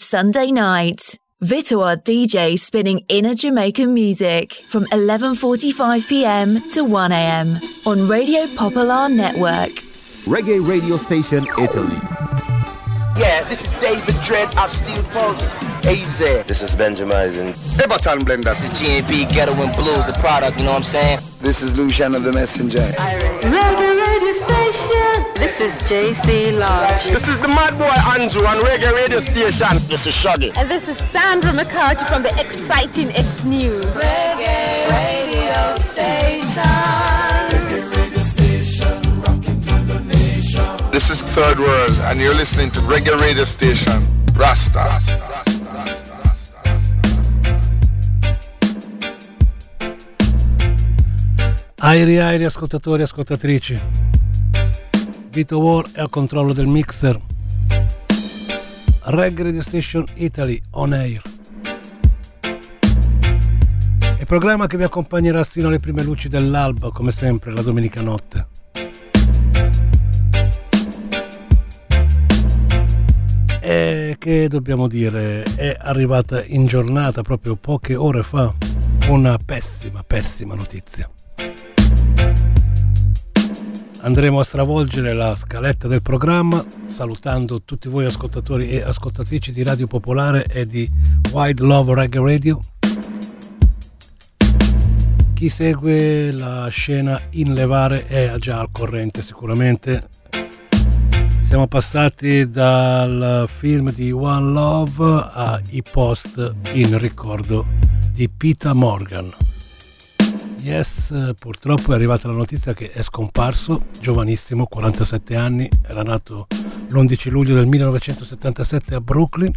Sunday night. Vitoa DJ spinning inner Jamaican music from 11:45 p.m. to 1 a.m. on Radio Popolare Network. Reggae radio station Italy. Yeah, this is David Dredd of Steel Pulse. AZ. This is Benjamin. Everton Blender. This is G&B Ghetto and Blues, the product, you know what I'm saying? This is Lucian of the Messenger. Reggae radio station. This is JC Lodge. This is the Mad Boy Andrew on Reggae radio station. This is Shuggy. And this is Sandra McCarthy from the exciting X News. Reggae radio station. This is Third World, and you're listening to Reggae Radio Station, Rasta. Airi ascoltatori e ascoltatrici, Vito War è al controllo del mixer. Reggae Radio Station Italy on air, il programma che vi accompagnerà sino alle prime luci dell'alba, come sempre la domenica notte. E che dobbiamo dire, è arrivata in giornata proprio poche ore fa una pessima notizia. Andremo a stravolgere la scaletta del programma salutando tutti voi ascoltatori e ascoltatrici di Radio Popolare e di Wide Love Reggae Radio. Chi segue la scena in Levare è già al corrente sicuramente. Siamo passati dal film di One Love ai post in ricordo di Peter Morgan. Yes, purtroppo è arrivata la notizia che è scomparso, giovanissimo, 47 anni, era nato l'11 luglio del 1977 a Brooklyn.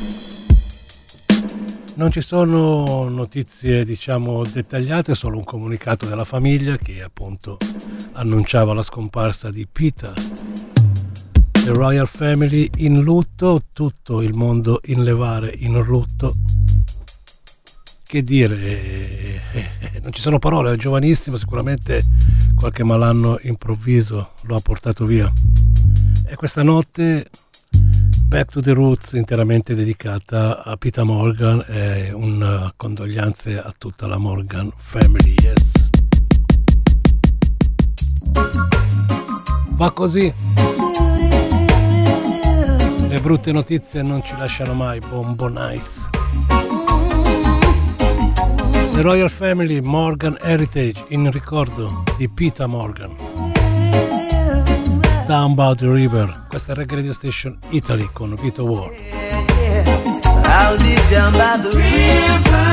Non ci sono notizie, diciamo, dettagliate, solo un comunicato della famiglia che appunto annunciava la scomparsa di Peter. The Royal Family in lutto, tutto il mondo in Levare in lutto. Che dire, non ci sono parole, è giovanissimo, sicuramente qualche malanno improvviso lo ha portato via. E questa notte Back to the Roots interamente dedicata a Peter Morgan e un condoglianze a tutta la Morgan Family, yes. Va così. Le brutte notizie non ci lasciano mai, Bombo Nice. The Royal Family Morgan Heritage in ricordo di Peter Morgan. Down by the River. Questa è Reggae Radio Station Italy con Vito War. I'll be down by the river,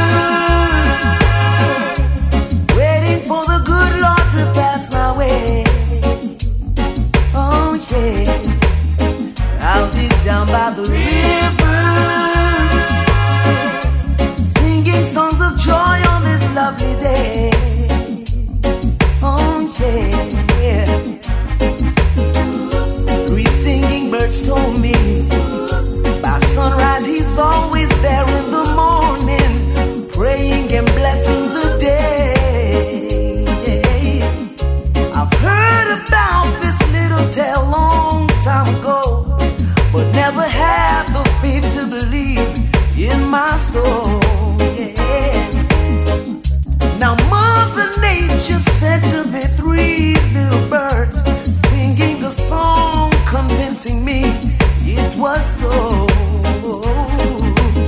waiting for the good Lord to pass my way. Oh yeah, I'll be down by the river, singing songs of joy on this lovely day. Oh yeah, three singing birds told me by sunrise he's always there in the morning, praying and blessing the day. I've heard about this little tale long time ago, but never had the faith to believe in my soul. Yeah. Now Mother Nature said to me three little birds, singing a song, convincing me it was so.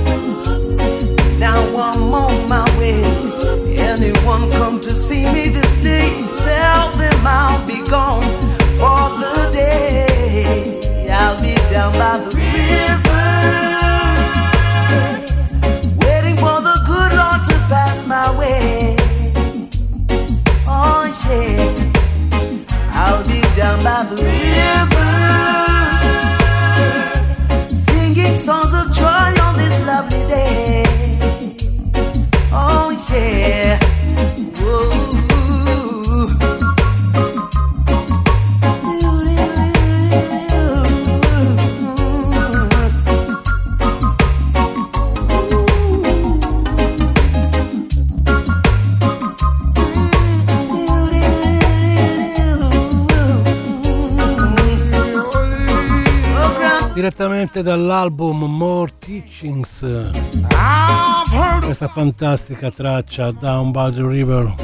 direttamente dall'album More Teachings, questa fantastica traccia Down by the River.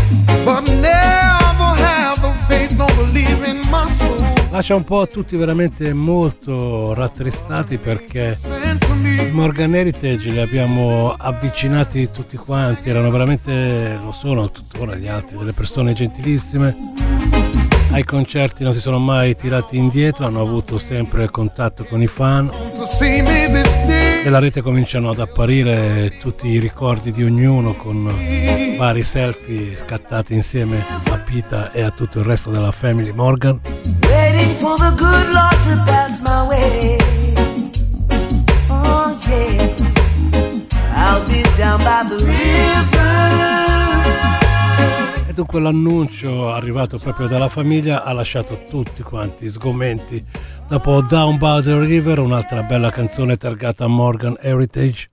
Lascia un po' a tutti veramente molto rattristati, perché Morgan Heritage li abbiamo avvicinati tutti quanti, erano veramente, lo sono tuttora gli altri, delle persone gentilissime. Ai concerti non si sono mai tirati indietro, hanno avuto sempre contatto con i fan. Nella rete cominciano ad apparire tutti i ricordi di ognuno, con vari selfie scattati insieme a Pita e a tutto il resto della family Morgan. Waiting for the good Lord to pass my way. Oh yeah, I'll be down by the river. E dunque l'annuncio arrivato proprio dalla famiglia ha lasciato tutti quanti sgomenti. Dopo Down by the River, un'altra bella canzone targata a Morgan Heritage.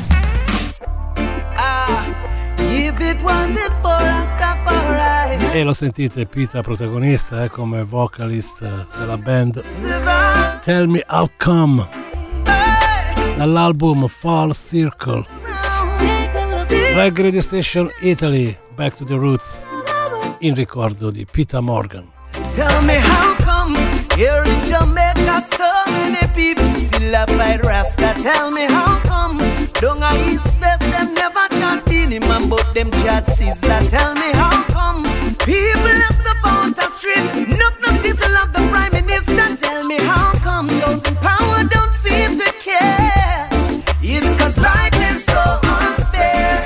If it wasn't for Rastafari. E lo sentite, Pita protagonista come vocalist della band. Tell Me How Come, dall'album Fall Circle. Reggae Radio Station Italy, Back to the Roots, in ricordo di Pita Morgan. Tell me how come here in Jamaica so many people still a fight Rasta. Tell me how come down a East West them never chat Beenie Man but them chat Sizzla. Tell me how come people left support the street, no people love the Prime Minister. Tell me how come those in power don't seem to care. It's 'cause life is so unfair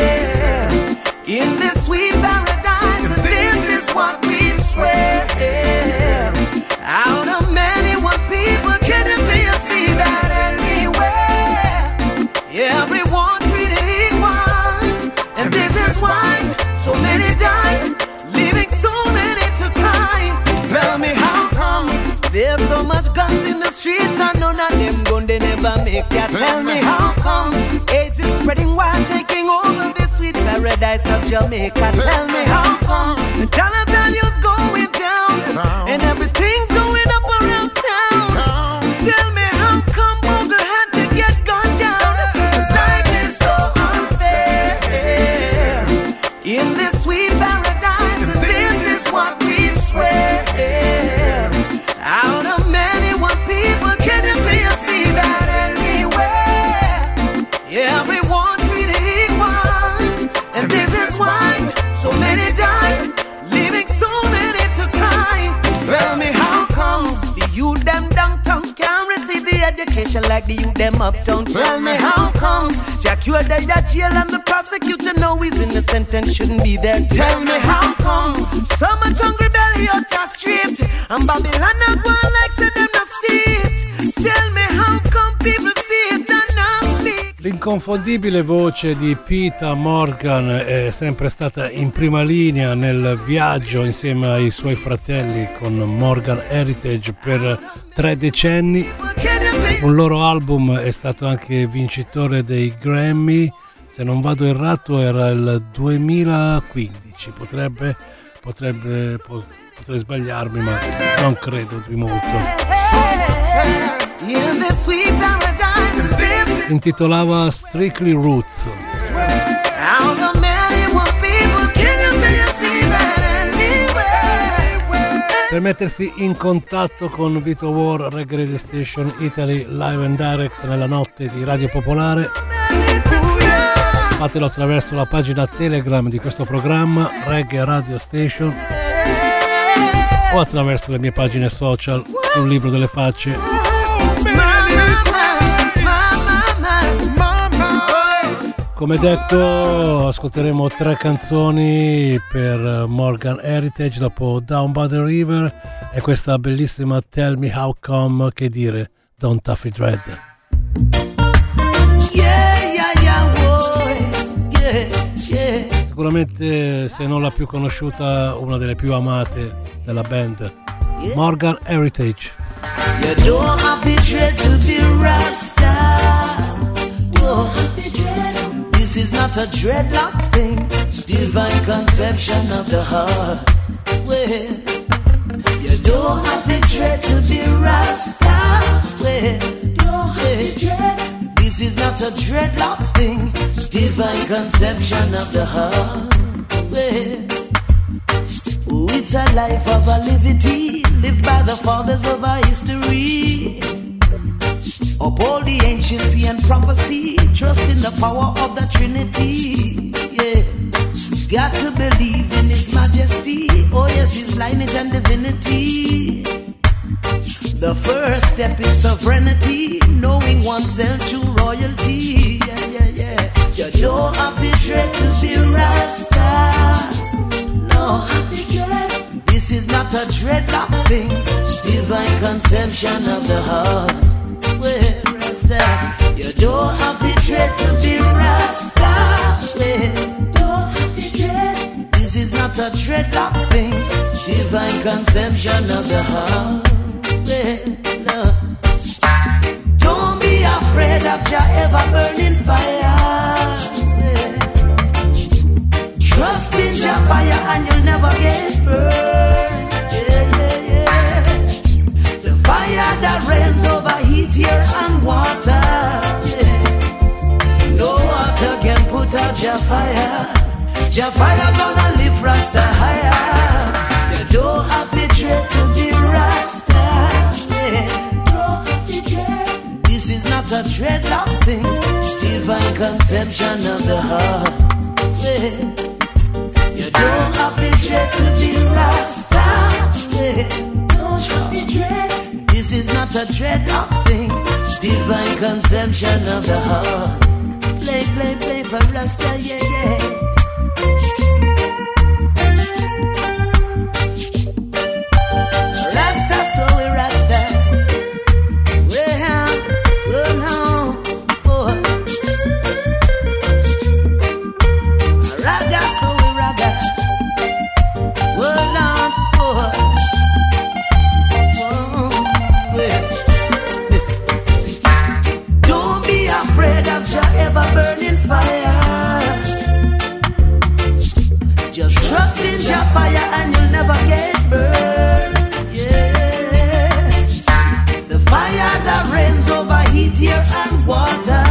in this sweet paradise, and this is what we swear. Out of many one people, can you see that anywhere? Everyone treated equal, and this is why so many die, leaving so many to cry. Tell me how come there's so much guns in the streets and none of them gun they never make ya. Tell me how come AIDS is spreading wild, taking over this sweet paradise of Jamaica. Tell me how come the dollar value's going down and everything's going up around town. Tell me how come Bogle had to get gunned down. 'Cause life is so unfair in this sweet paradise, and this is what we swear. Out of many one people, can you see that anywhere? Everyone treated equal, and this is why so many die, leaving so many to cry. Tell me how come the youth them downtown can't receive the education like the youth them uptown. Tell me how come Jack you are dead at jail and the prosecutor know he's innocent and shouldn't be there. Tell me how come so much hungry belly out the street and Babylon not one like say them not see it. Tell me how come people see it and not speak. L'inconfondibile voce di Pita Morgan è sempre stata in prima linea nel viaggio insieme ai suoi fratelli con Morgan Heritage per 3 decenni. Un loro album è stato anche vincitore dei Grammy, se non vado errato era il 2015, potrei sbagliarmi, ma non credo di molto. Si intitolava Strictly Roots. Per mettersi in contatto con Vito War, Reggae Radio Station Italy live and direct nella notte di Radio Popolare, fatelo attraverso la pagina Telegram di questo programma Reggae Radio Station o attraverso le mie pagine social sul Libro delle Facce. Come detto, ascolteremo 3 canzoni per Morgan Heritage dopo Down by the River e questa bellissima Tell Me How Come, che dire, Don Tuffy Dread. Sicuramente, se non la più conosciuta, una delle più amate della band, Morgan Heritage. You don't have to dread to be Rasta. Oh. This is not a dreadlocks thing, divine conception of the heart. Well, you don't have to dread to be Rasta. Well, This is not a dreadlocks thing, divine conception of the heart. Oh, it's a life of a liberty, lived by the fathers of our history. Uphold the anciency and prophecy, trust in the power of the Trinity. Yeah, got to believe in His majesty. Oh yes, His lineage and divinity. The first step is sovereignty, knowing oneself true royalty. Yeah, yeah, yeah. You don't have to dread to be Rasta. No, this is not a dreadlocks thing, divine conception of the heart. Well, Rasta, you don't have to dread to be Rasta. Well, this is not a dreadlocks thing, divine conception of the heart. Well, don't be afraid of your ever burning fire. Well, trust in your fire and you'll never get burned. Yeah, yeah, yeah. The fire that rains over heat, air and water. Yeah. No water can put out your fire. Your fire gonna lift Rasta higher. You don't have to dread to be Rasta. Yeah. This is not a dreadlocks thing, divine conception of the heart. Yeah. You don't have to dread to be Rasta. Yeah. This is not a dreadlocks thing, divine conception of the heart. Play, play, play for Rasta, yeah, yeah. Rasta, so we Rasta. Well, oh no, oh. Raga, so we raga. Oh Lord, oh. Oh, well, listen. Don't be afraid of your ever burning fire. Just trust in your fire and you'll never get burned. Yeah. The fire that rains over heat, air and water.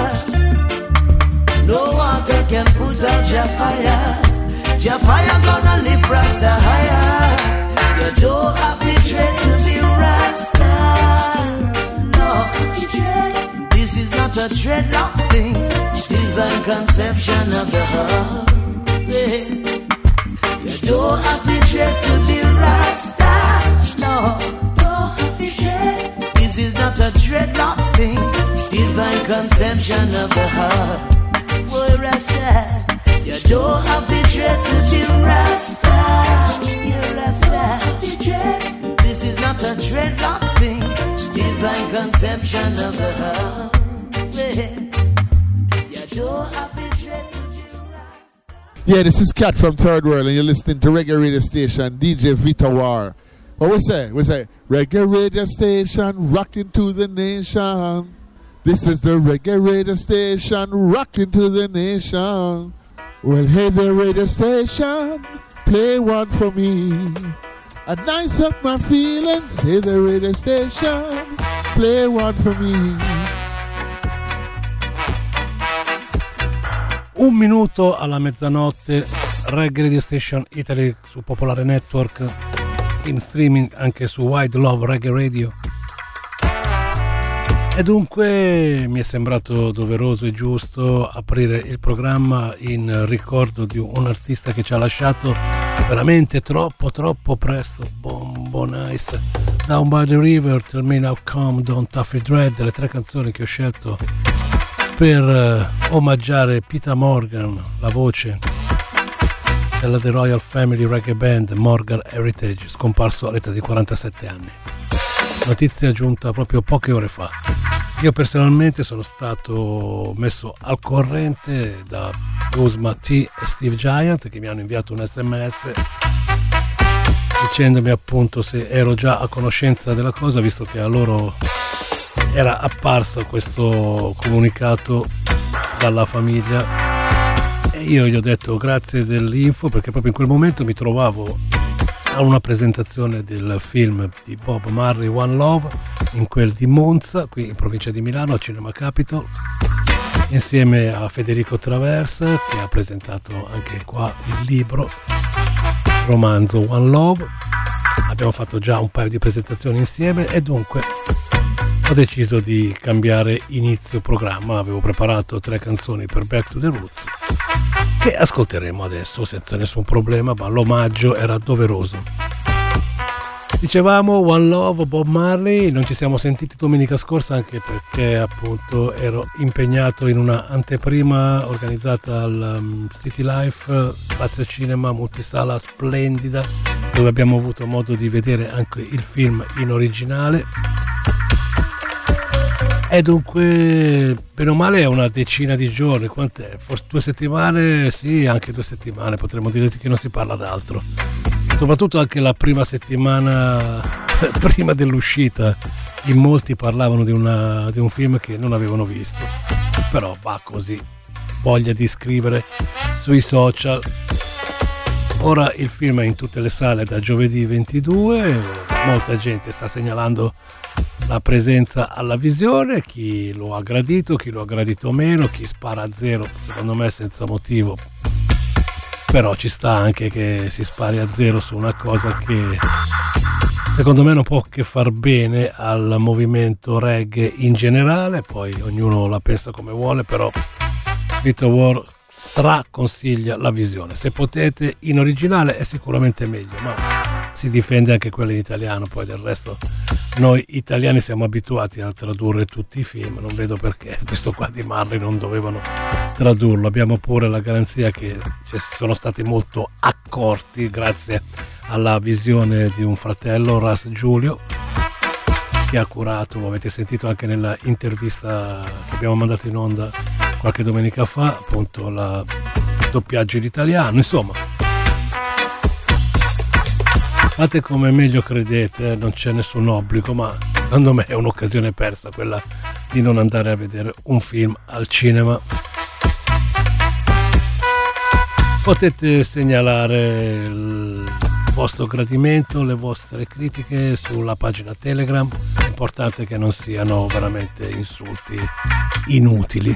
No water can put out your fire. Your fire gonna lift Rasta higher. You don't have to dread to be Rasta. No, this is not a dreadlocks thing, divine conception of the heart. Yeah. You don't have to dread to be Rasta. No, this is not a dreadlocks thing, divine conception of the heart. Boy, Rasta, you don't have to dread to be Rasta. Yeah, Rasta. This is not a dreadlocks thing, divine conception of the heart. Yeah. You don't have to dread to be Rasta. Yeah, this is Cat from Third World, and you're listening to Reggae Radio Station, DJ Vita War. What we say? We say, Reggae Radio Station, rocking to the nation. This is the Reggae Radio Station, rocking to the nation. Well, hey there, radio station, play one for me. And nice up my feelings, hey there, radio station, play one for me. Un minuto alla mezzanotte, Reggae Radio Station Italy su Popolare Network, in streaming anche su Wide Love Reggae Radio. E dunque mi è sembrato doveroso e giusto aprire il programma in ricordo di un artista che ci ha lasciato veramente troppo presto. Bombo Nice, Down by the River, Tell Me Now Come, Don't Taffy Dread, le tre canzoni che ho scelto per omaggiare Peter Morgan, la voce della The Royal Family Reggae Band, Morgan Heritage, scomparso all'età di 47 anni. Notizia giunta proprio poche ore fa. Io personalmente sono stato messo al corrente da Usma T e Steve Giant, che mi hanno inviato un SMS dicendomi appunto se ero già a conoscenza della cosa, visto che a loro era apparso questo comunicato dalla famiglia, e io gli ho detto grazie dell'info, perché proprio in quel momento mi trovavo a una presentazione del film di Bob Marley, One Love, in quel di Monza, qui in provincia di Milano, al Cinema Capitol, insieme a Federico Traversa, che ha presentato anche qua il libro romanzo One Love. Abbiamo fatto già un paio di presentazioni insieme e dunque ho deciso di cambiare inizio programma. Avevo preparato 3 canzoni per Back to the Roots che ascolteremo adesso senza nessun problema, ma l'omaggio era doveroso. Dicevamo One Love, Bob Marley. Non ci siamo sentiti domenica scorsa anche perché appunto ero impegnato in una anteprima organizzata al City Life, spazio cinema multisala splendida, dove abbiamo avuto modo di vedere anche il film in originale. E dunque, bene o male, è una decina di giorni. Quant'è? Forse 2 settimane? Sì, anche 2 settimane, potremmo dire che non si parla d'altro. Soprattutto anche la prima settimana prima dell'uscita, in molti parlavano di un film che non avevano visto. Però va così, voglia di scrivere sui social. Ora il film è in tutte le sale da giovedì 22, molta gente sta segnalando la presenza alla visione, chi lo ha gradito, chi lo ha gradito meno, chi spara a zero, secondo me senza motivo, però ci sta anche che si spari a zero su una cosa che secondo me non può che far bene al movimento reggae in generale. Poi ognuno la pensa come vuole, però Vito War straconsiglia la visione. Se potete in originale è sicuramente meglio, ma si difende anche quella in italiano. Poi del resto noi italiani siamo abituati a tradurre tutti i film, non vedo perché questo qua di Marley non dovevano tradurlo. Abbiamo pure la garanzia che ci sono stati molto accorti grazie alla visione di un fratello, Ras Giulio, che ha curato, lo avete sentito anche nella intervista che abbiamo mandato in onda qualche domenica fa, appunto il doppiaggio in italiano. Insomma, fate come meglio credete, non c'è nessun obbligo, ma secondo me è un'occasione persa quella di non andare a vedere un film al cinema. Potete segnalare il vostro gradimento, le vostre critiche sulla pagina Telegram, è importante che non siano veramente insulti inutili.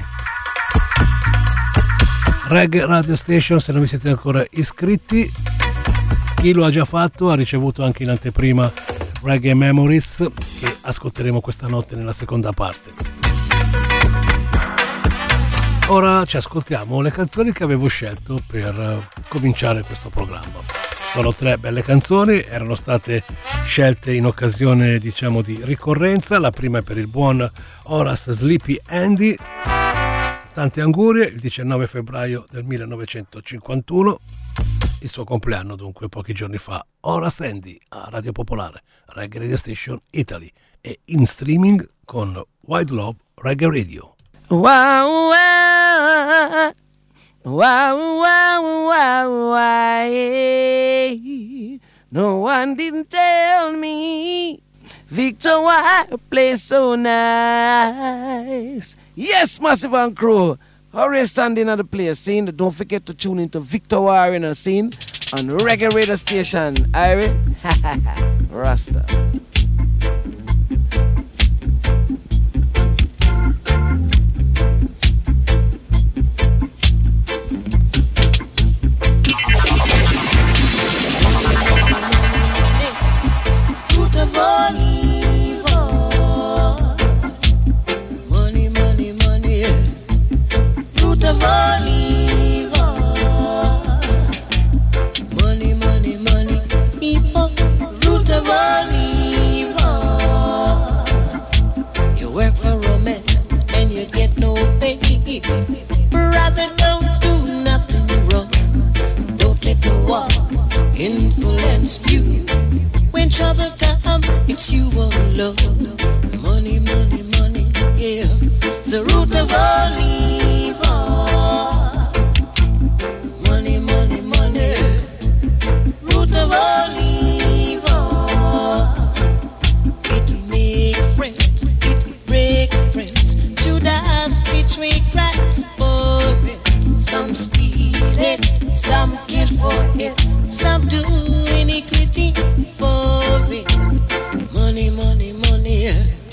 Reggae Radio Station, se non vi siete ancora iscritti, chi lo ha già fatto ha ricevuto anche in anteprima Reggae Memories, che ascolteremo questa notte nella seconda parte. Ora ci ascoltiamo le canzoni che avevo scelto per cominciare questo programma. Sono 3 belle canzoni, erano state scelte in occasione, diciamo, di ricorrenza. La prima è per il buon Horace Sleepy Andy, tante angurie, il 19 febbraio del 1951, il suo compleanno dunque pochi giorni fa. Horace Andy a Radio Popolare, Reggae Radio Station Italy, e in streaming con Wide Love Reggae Radio. Wow, wow, wow, wow, wow, wow. No one didn't tell me Victor War plays so nice. Yes, Massive and Crew. Hurry, standing at the place, scene. Don't forget to tune into Victor War in a scene on Reggae Radio Station. Irie, Rasta. Brother, don't do nothing wrong. Don't let the war influence you. When trouble comes, it's you alone. Money, money, money, yeah. The root of all evil. Money, money, money. Root of all evil. It make friends, it break friends. Judas betray Christ for it. Some steal it, some kill for it, some do iniquity for it. Money, money, money.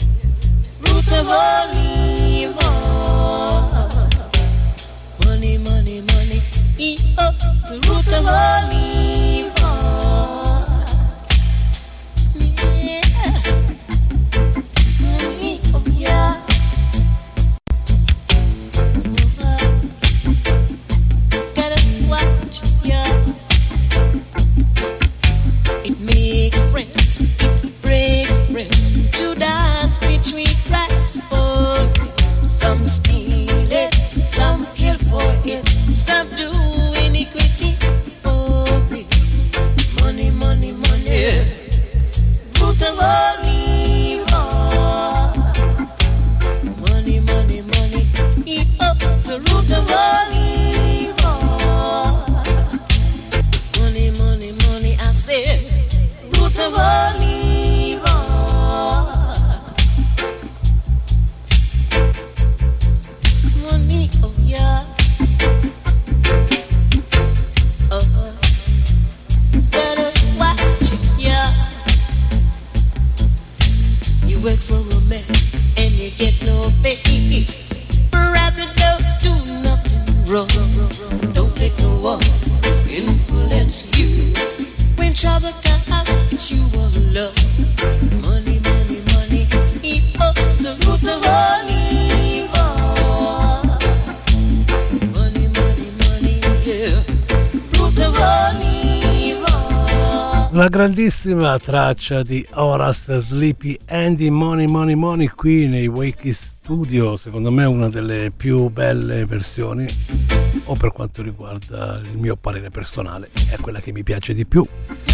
work for a man and you get no pay. Rather don't do nothing wrong. Don't let no one influence you. When trouble comes, it's you all alone. Money, money, money, evil, the root of all evil. Money, money, money, yeah, root of all evil. La grandissima traccia di Horace Sleepy Andy, Money, Money, Money, qui nei Wakey Studio, secondo me una delle più belle versioni, o per quanto riguarda il mio parere personale, è quella che mi piace di più.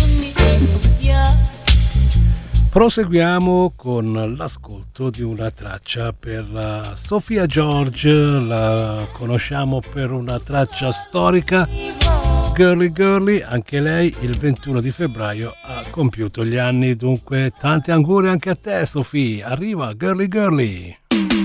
Proseguiamo con l'ascolto di una traccia per Sophia George, la conosciamo per una traccia storica, Girly Girly, anche lei il 21 di febbraio ha compiuto gli anni, dunque tanti auguri anche a te Sophia, arriva Girly Girly.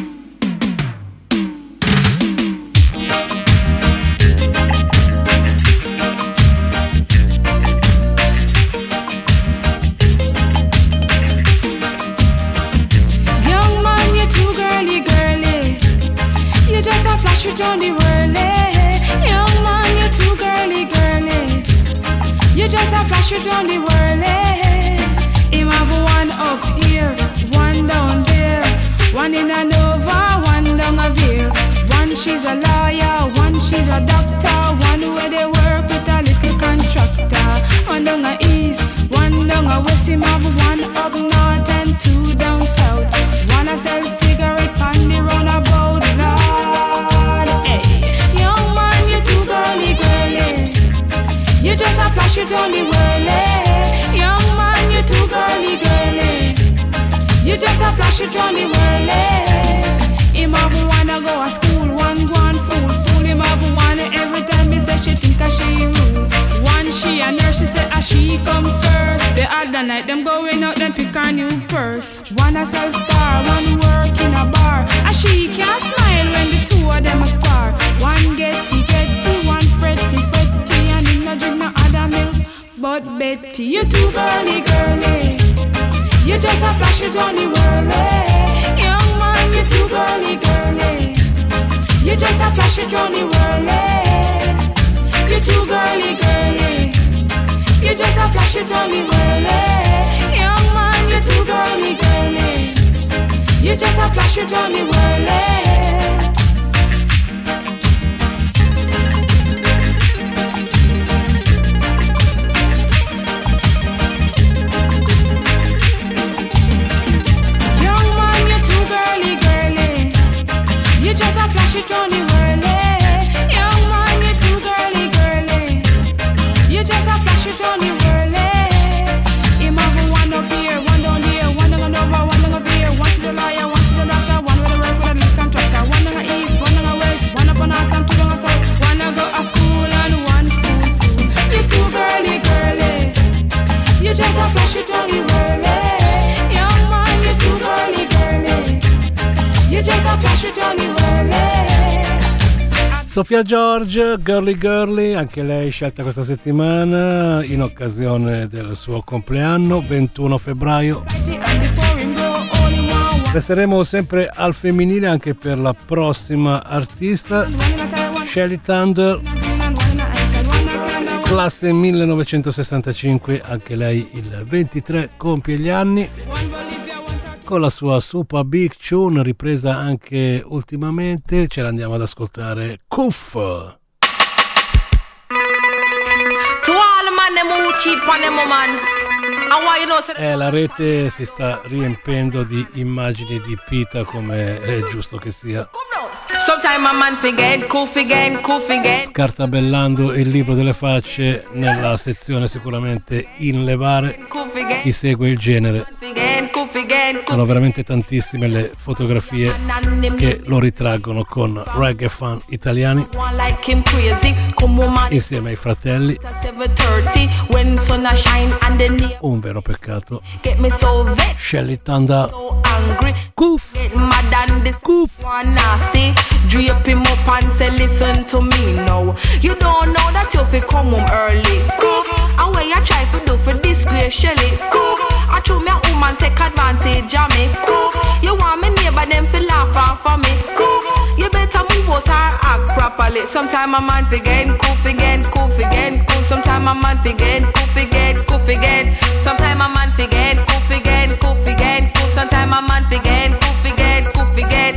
On the world, young man, you're too girly, girly. You just a flash it on the world, him have one up here, one down there, one in a Nova, one down a Veer. One she's a lawyer, one she's a doctor, one where they work with a little contractor. One down a east, one down a west, him have one up north and two down south. One a sell cigarette on the roundabout. You just a flash it on the world, young man, you too girly, girly. You just a flash it on the world, him have wanna go to school, one go on fool him have wanna every time me say she think she rude. One she a nurse, she say she come first. The other night them going out, them pick a new purse. One a sell star, one work in a bar, and she can't smile when the two of them a spar. One getty, one fretty, drink no other milk, but Betty, you too girly, girly. You just a flash it on the world, young man, you too girly, girly. You just a flash it on the world, you too girly, girly. You just a flash it on the world, young man, you too girly, girly. You just a flash it on the world. You just a flash it on the world, young man, you too girly, girly. You just a flash it on the world, him have one up here, one down here, one down over, one down over here, one to the lawyer, one to the doctor, one with the work with a little contractor, one down the east, one down the west, one up on north and two down the south, one to go to school and one fool. You too girly, girly. You just a flash it on the world, young man, you too girly, girly. You just a flash it on the world. Sophia George, Girly Girly, anche lei scelta questa settimana in occasione del suo compleanno, 21 febbraio. Resteremo sempre al femminile anche per la prossima artista, Shelly Thunder, classe 1965, anche lei il 23 compie gli anni, con la sua super big tune ripresa anche ultimamente. Ce l'andiamo ad ascoltare, Kuff. To all the man them who cheat on them woman. And why you know La rete si sta riempendo di immagini di Pita, come è giusto che sia. Sometime a man forget, Kuff again. Scartabellando il libro delle facce nella sezione sicuramente in levare. Chi segue il genere, sono veramente tantissime le fotografie che lo ritraggono con reggae fan italiani insieme ai fratelli. Un vero peccato. Shelly Thunder, Kuff, Kuff. Drape him up and say listen to me now. You don't know that you fi come home early. And what you try to do for disgrace Shelly. I told me a woman man take advantage of me. You want me neighbor them feel laugh off for me. You better move out or act properly. Sometime a man forget, goof again, goof again, goof. Sometime a man forget, goof again, goof again. Sometime a man forget, goof again, goof again, goof. Sometime a man forget, goof again, goof again.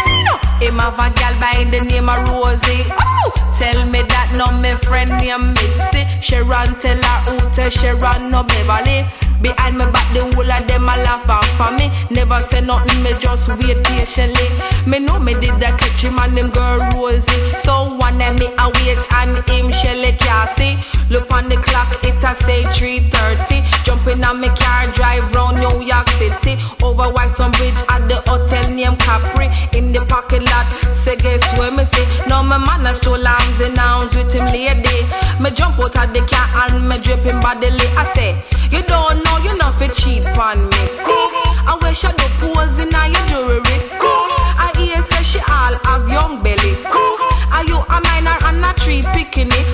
Him have a gal by the name of Rosie. Oh, tell me that no me friend named Mitzi. Sharon tell her who tell Sharon no Beverly. Behind me back the whole of them a laugh off for me. Never say nothing, me just wait patiently. Me know me did that catch him and him girl Rosie. So one day me a wait and him Shelly Cassie. Look on the clock, it a say 3:30. Jumping on me car, drive round New York City. Over Whitestone Bridge at the hotel named Capri. In the parking lot, say guess where me see. Now my man a stole arms and arms with him lady. Me jump out of the car and me drip him bodily. I say, you don't know you not fi cheat on me. I wear shadow pose in your jewelry. I hear say she all have young belly. Are you a minor and a tree picking it?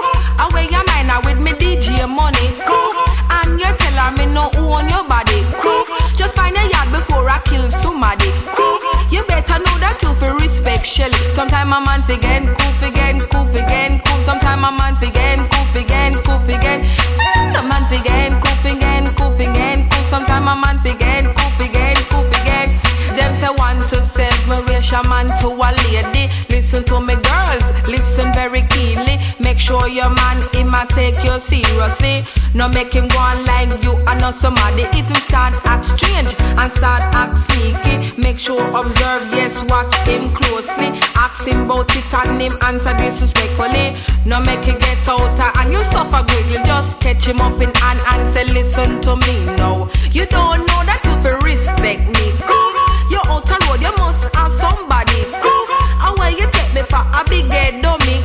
I wear your minor with me DJ money. And you tell her me no own your body. Just find a yard before I kill somebody. You better know that you fi respect Shelly. Sometime a man forget, goof again, goof again, goof. Sometime a man forget, goof again, goof again. A man forget, goof again, goof again, goof. Sometime a man forget, goof again, goof again. Them say 1 to 7, raise a man to a lady. Listen to me girls, listen very keenly. Make sure your man, he might take you seriously. No make him go on like you and not somebody. If you start act strange and start act sneaky, make sure observe, yes, watch him closely. Ask him about it and him answer disrespectfully. No make he get out and you suffer greatly. Just catch him up in hand and say listen to me now. You don't know that you feel respect me. You're out the road, you must have somebody. And where you take me for a big head dummy.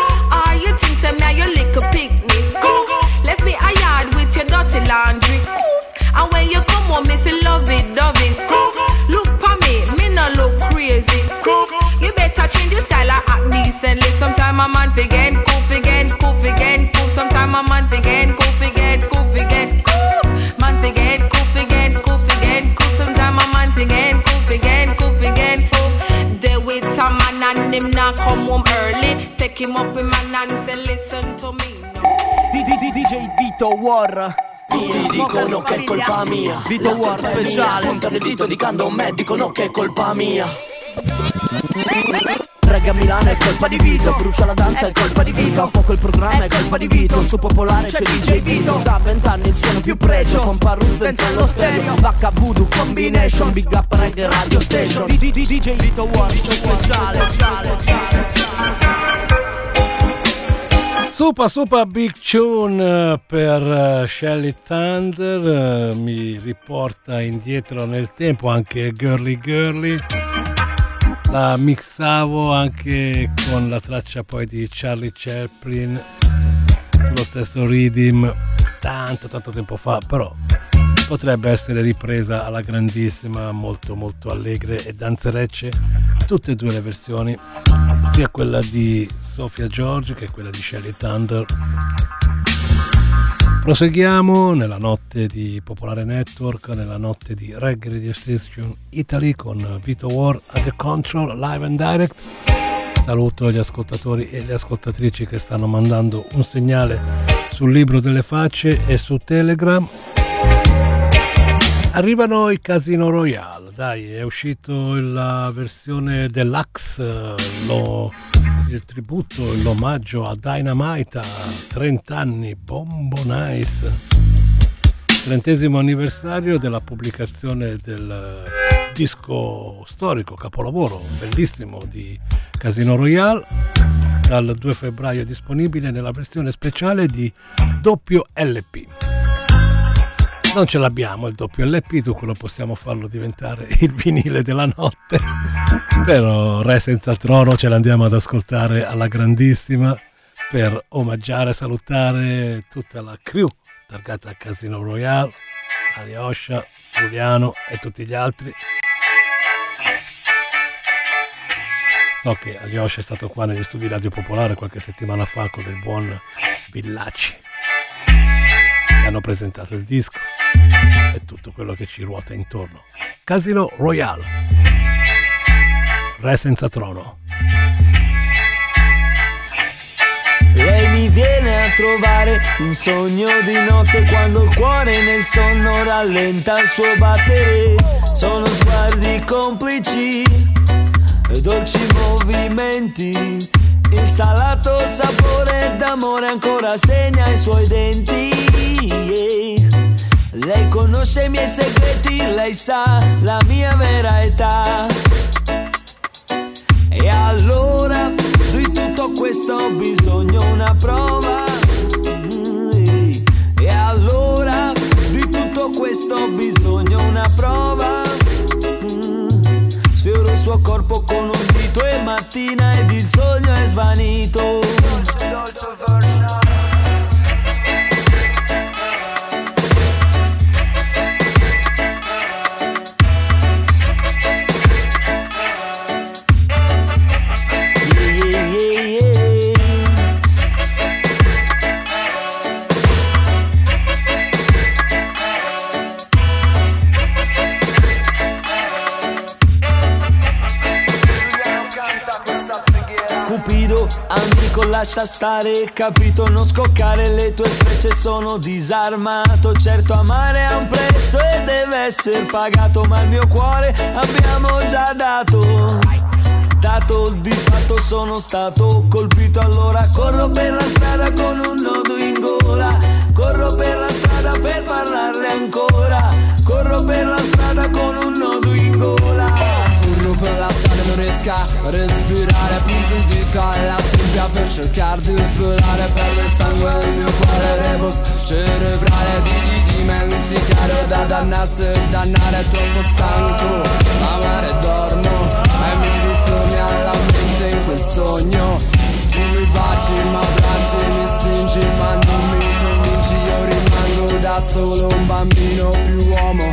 Or you think say me you little picnic. Left me a yard with your dirty laundry. And when you come home, me feel love it, love it. Look for me, me no look crazy. You better change your style and act decently. Sometime a man forget, goof again, goof again, goof. Sometime a man forget, goof again, goof again, goof. Man forget, goof again, goof again, goof. Sometime a man forget, goof again, goof again, goof. They wait a man and him not come home early. Take him up in man and say listen to me. DJ Vito War. Tutti dicono che è colpa mia. Vito War speciale. Punta del dito indicando un me. Dicono che è colpa mia. Reggae a Milano è colpa di Vito. Brucia la danza è colpa di Vito. A fuoco il programma è colpa di Vito. Su popolare c'è DJ Vito. Da 20 anni il suono più pregio. Con Parruzzo dentro lo stereo. Vacca Voodoo Combination. Big Up Reggae Radio Station. DJ Vito War speciale. Super big tune per Shelly Thunder, mi riporta indietro nel tempo, anche Girly. La mixavo anche con la traccia poi di Charlie Chaplin, sullo stesso rhythm, tanto tempo fa, però potrebbe essere ripresa alla grandissima, molto allegre e danzerecce, tutte e due le versioni, sia quella di Sophia George che quella di Shelly Thunder. Proseguiamo nella notte di Popolare Network, nella notte di Reggae Radio Station Italy con Vito War at the Control, live and direct. Saluto gli ascoltatori e le ascoltatrici che stanno mandando un segnale sul libro delle facce e su Telegram. Arrivano i Casino Royale, dai, è uscito la versione deluxe, il tributo, l'omaggio a Dynamite a 30 anni, Bombo Nice, 30° anniversario della pubblicazione del disco storico, capolavoro, bellissimo di Casino Royale, dal 2 febbraio disponibile nella versione speciale di doppio LP. Non ce l'abbiamo il doppio LP, dunque lo possiamo farlo diventare il vinile della notte, però Re senza trono ce l'andiamo ad ascoltare alla grandissima per omaggiare, salutare tutta la crew targata a Casino Royale, Alyosha, Giuliano e tutti gli altri. So che Alyosha è stato qua negli studi Radio Popolare qualche settimana fa con il buon Villacci, hanno presentato il disco e tutto quello che ci ruota intorno. Casino Royale, Re senza trono. Lei mi viene a trovare in sogno di notte, quando il cuore nel sonno rallenta il suo battere. Sono sguardi complici, dolci movimenti, il salato sapore d'amore ancora segna i suoi denti. Lei conosce i miei segreti, lei sa la mia vera età. E allora di tutto questo ho bisogno una prova. E allora di tutto questo ho bisogno una prova. Sfioro il suo corpo con un dito e mattina ed il sogno è svanito. Amico lascia stare, capito, non scoccare, le tue frecce sono disarmato. Certo amare ha un prezzo e deve essere pagato, ma il mio cuore abbiamo già dato. Di fatto sono stato colpito, allora corro per la strada con un nodo in gola. Corro per la strada per parlarle ancora. Corro per la strada con un nodo in gola. Corro per la strada, non riesco a respirare, punto il dito alla tempia per cercare di svelare per il sangue del mio cuore, rebus cerebrale di dimenticare, da dannarsi e dannare, è troppo stanco, amare dormo e mi ritorni alla mente in quel sogno. Tu mi baci, ma abbracci, mi stringi, ma non mi convinci, io rimango da solo un bambino più uomo.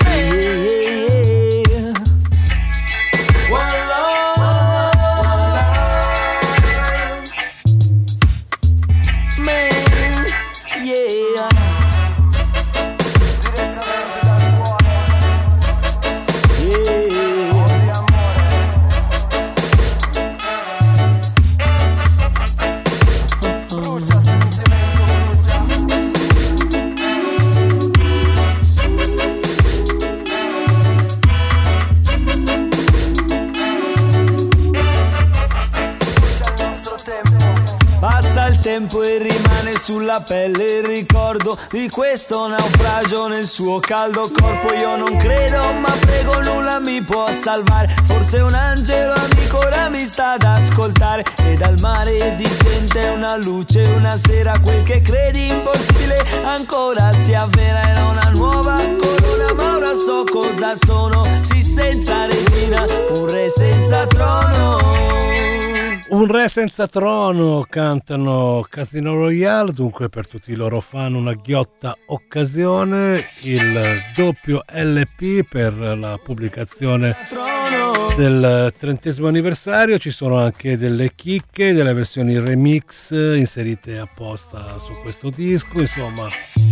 Tempo e rimane sulla pelle il ricordo di questo naufragio nel suo caldo corpo. Io non credo, ma prego, nulla mi può salvare. Forse un angelo amico ora mi sta ad ascoltare. E dal mare di gente una luce, una sera, quel che credi impossibile ancora si avvera. Era una nuova corona, ma ora so cosa sono. Sì, senza regina, un re senza trono. Un re senza trono, cantano Casino Royale. Dunque per tutti i loro fan una ghiotta occasione, il doppio LP per la pubblicazione del 30° anniversario. Ci sono anche delle chicche, delle versioni remix inserite apposta su questo disco. Insomma,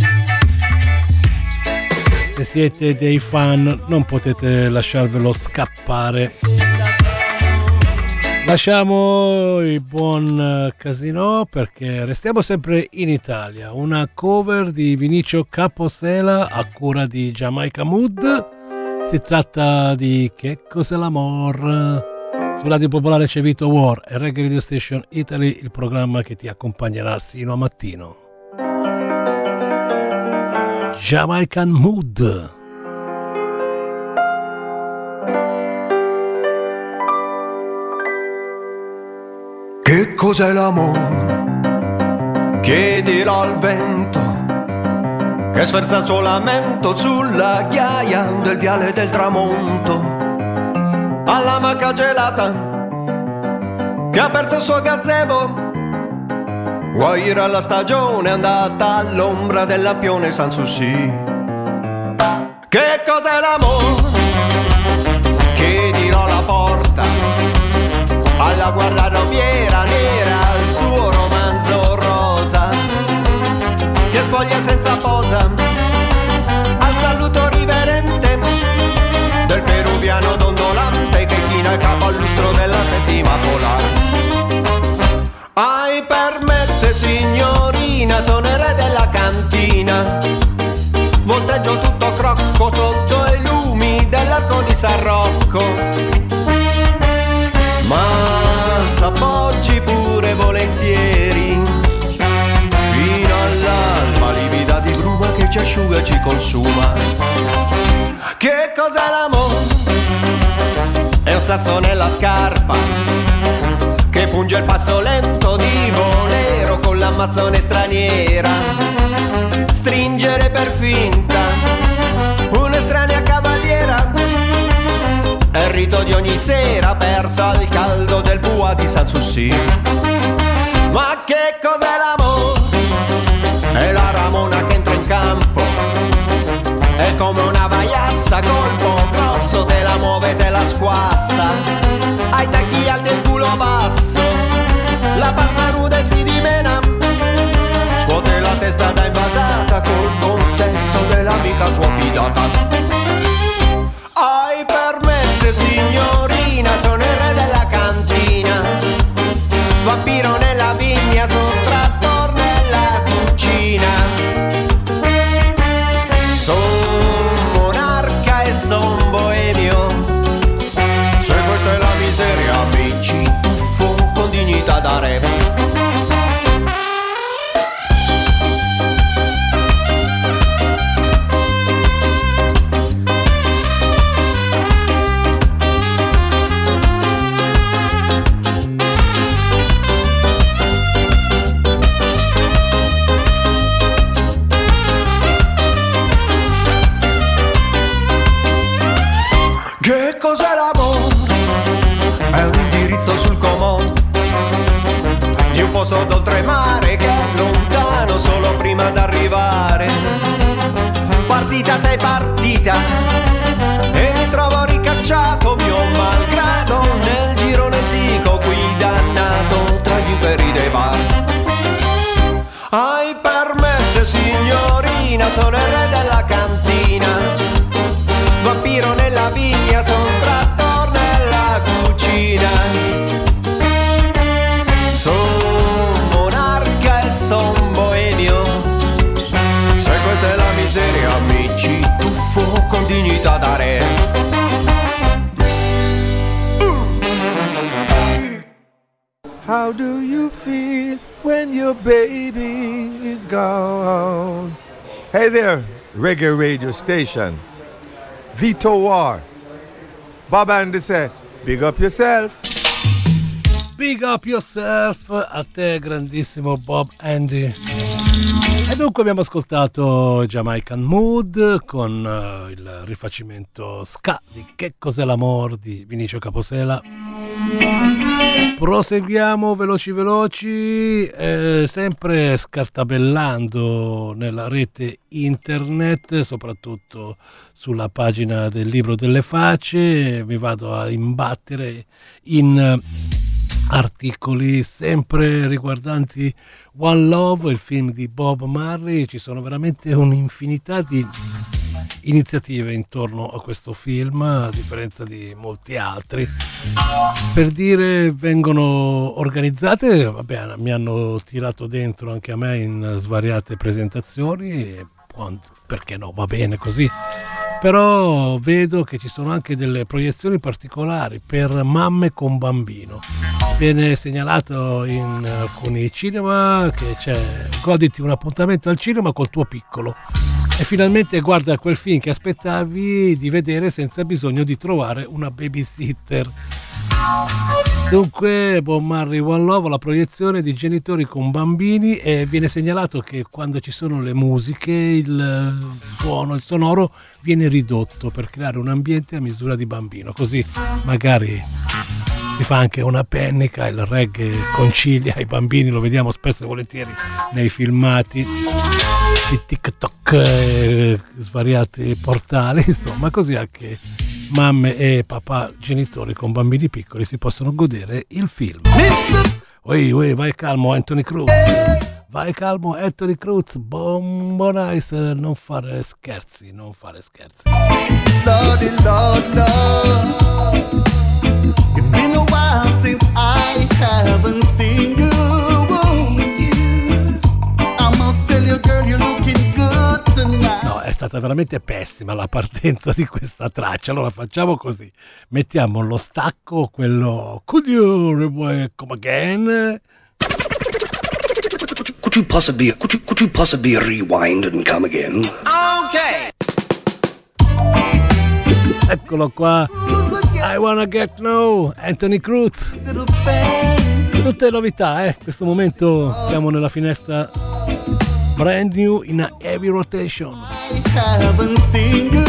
se siete dei fan non potete lasciarvelo scappare. Lasciamo il buon Casino perché restiamo sempre in Italia. Una cover di Vinicio Caposela a cura di Jamaica Mood. Si tratta di Che cos'è l'amor? Su Radio Popolare c'è Vito War e Reggae Radio Station Italy, il programma che ti accompagnerà sino a mattino. Jamaican Mood. Che cos'è l'amore? Chiedilo al vento che sferza il suo lamento sulla ghiaia del viale del tramonto, alla maca gelata che ha perso il suo gazebo. Guaira la stagione è andata all'ombra del lampione Sanssouci. Che cos'è l'amore? Chiedilo alla porta alla guardarobiera nera, il suo romanzo rosa che sfoglia senza posa al saluto piano dondolante che china il capo al lustro della settima polare. Ai permette signorina, sono il re della cantina, volteggio tutto crocco sotto i lumi dell'arco di San Rocco, ma s'appoggi pure volentieri fino all'alba, livida di bruma che ci asciuga e ci consuma. Che cos'è l'amore? È un sasso nella scarpa che punge il passo lento di bolero con l'ammazzone straniera, stringere per finta un'estranea cavaliera, è il rito di ogni sera persa al caldo del Bua di Sanssouci. Ma che cos'è l'amore? È la Ramona che entra in campo, è come una vaiassa, colpo grosso, te la muove, te la squassa, ai tacchi alti e il culo basso, la panza nuda e si dimena, scuote la testa da invasata col consenso dell'amica sua fidata. Ai permette signorina, sono il re della cantina, vampiro nella vigna, sottrattor nella cucina, son monarca e son boemio, se questa è la miseria mi ci tuffo con dignità da re. Che cos'è l'amore? È un indirizzo sul comò di un posto d'oltremare che è lontano solo prima d'arrivare. Partita sei partita e mi trovo ricacciato mio malgrado nel girone antico qui dannato tra gli imperi dei bar. Ai permette signorina, sono il re della cantina, vampiro nella vigna, son trattor nella cucina, son monarca e son boemio, se questa è la miseria mi ci tuffo con dignità da re. How do you feel when your baby is gone? Hey there, Reggae Radio Station. Vito War. Bob Andy say, big up yourself. Big up yourself a te, grandissimo Bob Andy. E dunque abbiamo ascoltato Jamaican Mood con il rifacimento ska di Che cos'è l'amor di Vinicio Caposela. Proseguiamo veloci, sempre scartabellando nella rete internet, soprattutto sulla pagina del Libro delle Facce. Mi vado a imbattere in articoli sempre riguardanti One Love, il film di Bob Marley. Ci sono veramente un'infinità di iniziative intorno a questo film, a differenza di molti altri. Per dire, vengono organizzate, vabbè, mi hanno tirato dentro anche a me in svariate presentazioni, e perché no, va bene così. Però vedo che ci sono anche delle proiezioni particolari per mamme con bambino. Viene segnalato in alcuni cinema che c'è goditi un appuntamento al cinema col tuo piccolo e finalmente guarda quel film che aspettavi di vedere senza bisogno di trovare una babysitter. Dunque Bob Marley One Love, la proiezione di genitori con bambini, e viene segnalato che quando ci sono le musiche il suono, il sonoro viene ridotto per creare un ambiente a misura di bambino, così magari si fa anche una pennica, il reggae concilia i bambini, lo vediamo spesso e volentieri nei filmati di TikTok, svariati portali, insomma, così anche mamme e papà genitori con bambini piccoli si possono godere il film. Vai calmo Anthony Cruz, Vai calmo, Anthony Cruz, Bombo Nice, non fare scherzi. Lordy, Lord, Lord, it's been a while since I haven't seen you. I must tell you, girl, you're looking good tonight. No, è stata veramente pessima la partenza di questa traccia. Allora facciamo così, mettiamo lo stacco, quello Could you come again? Could you possibly rewind and come again? Okay. Eccolo qua. I wanna get know, Anthony Cruz. Tutte novità, in questo momento siamo nella finestra brand new in a heavy rotation. I haven't seen you.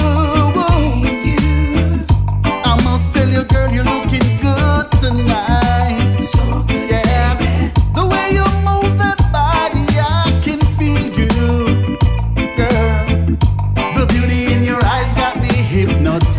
I must tell you, girl, you're looking good tonight. So good, yeah. The way you move that body, I can feel you, girl. The beauty in your eyes got me hypnotized.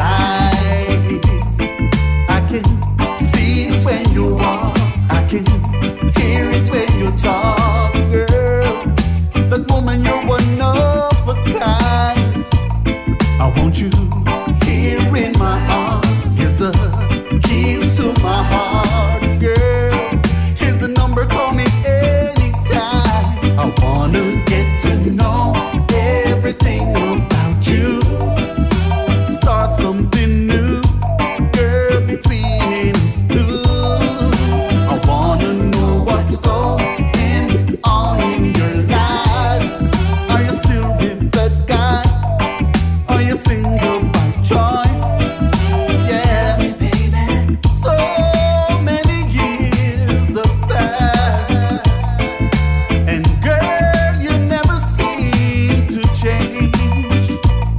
I can see it when you walk, I can hear it when you talk, girl. That woman, you're one of a kind. I want you here in my arms. Here's the keys to my heart, girl. Here's the number, call me anytime. I wanna get to know everything about you. Start something new, girl, between us two. I wanna know what's going on in your life. Are you still with that guy? Are you single by choice? Yeah, baby. So many years have passed, and girl, you never seem to change.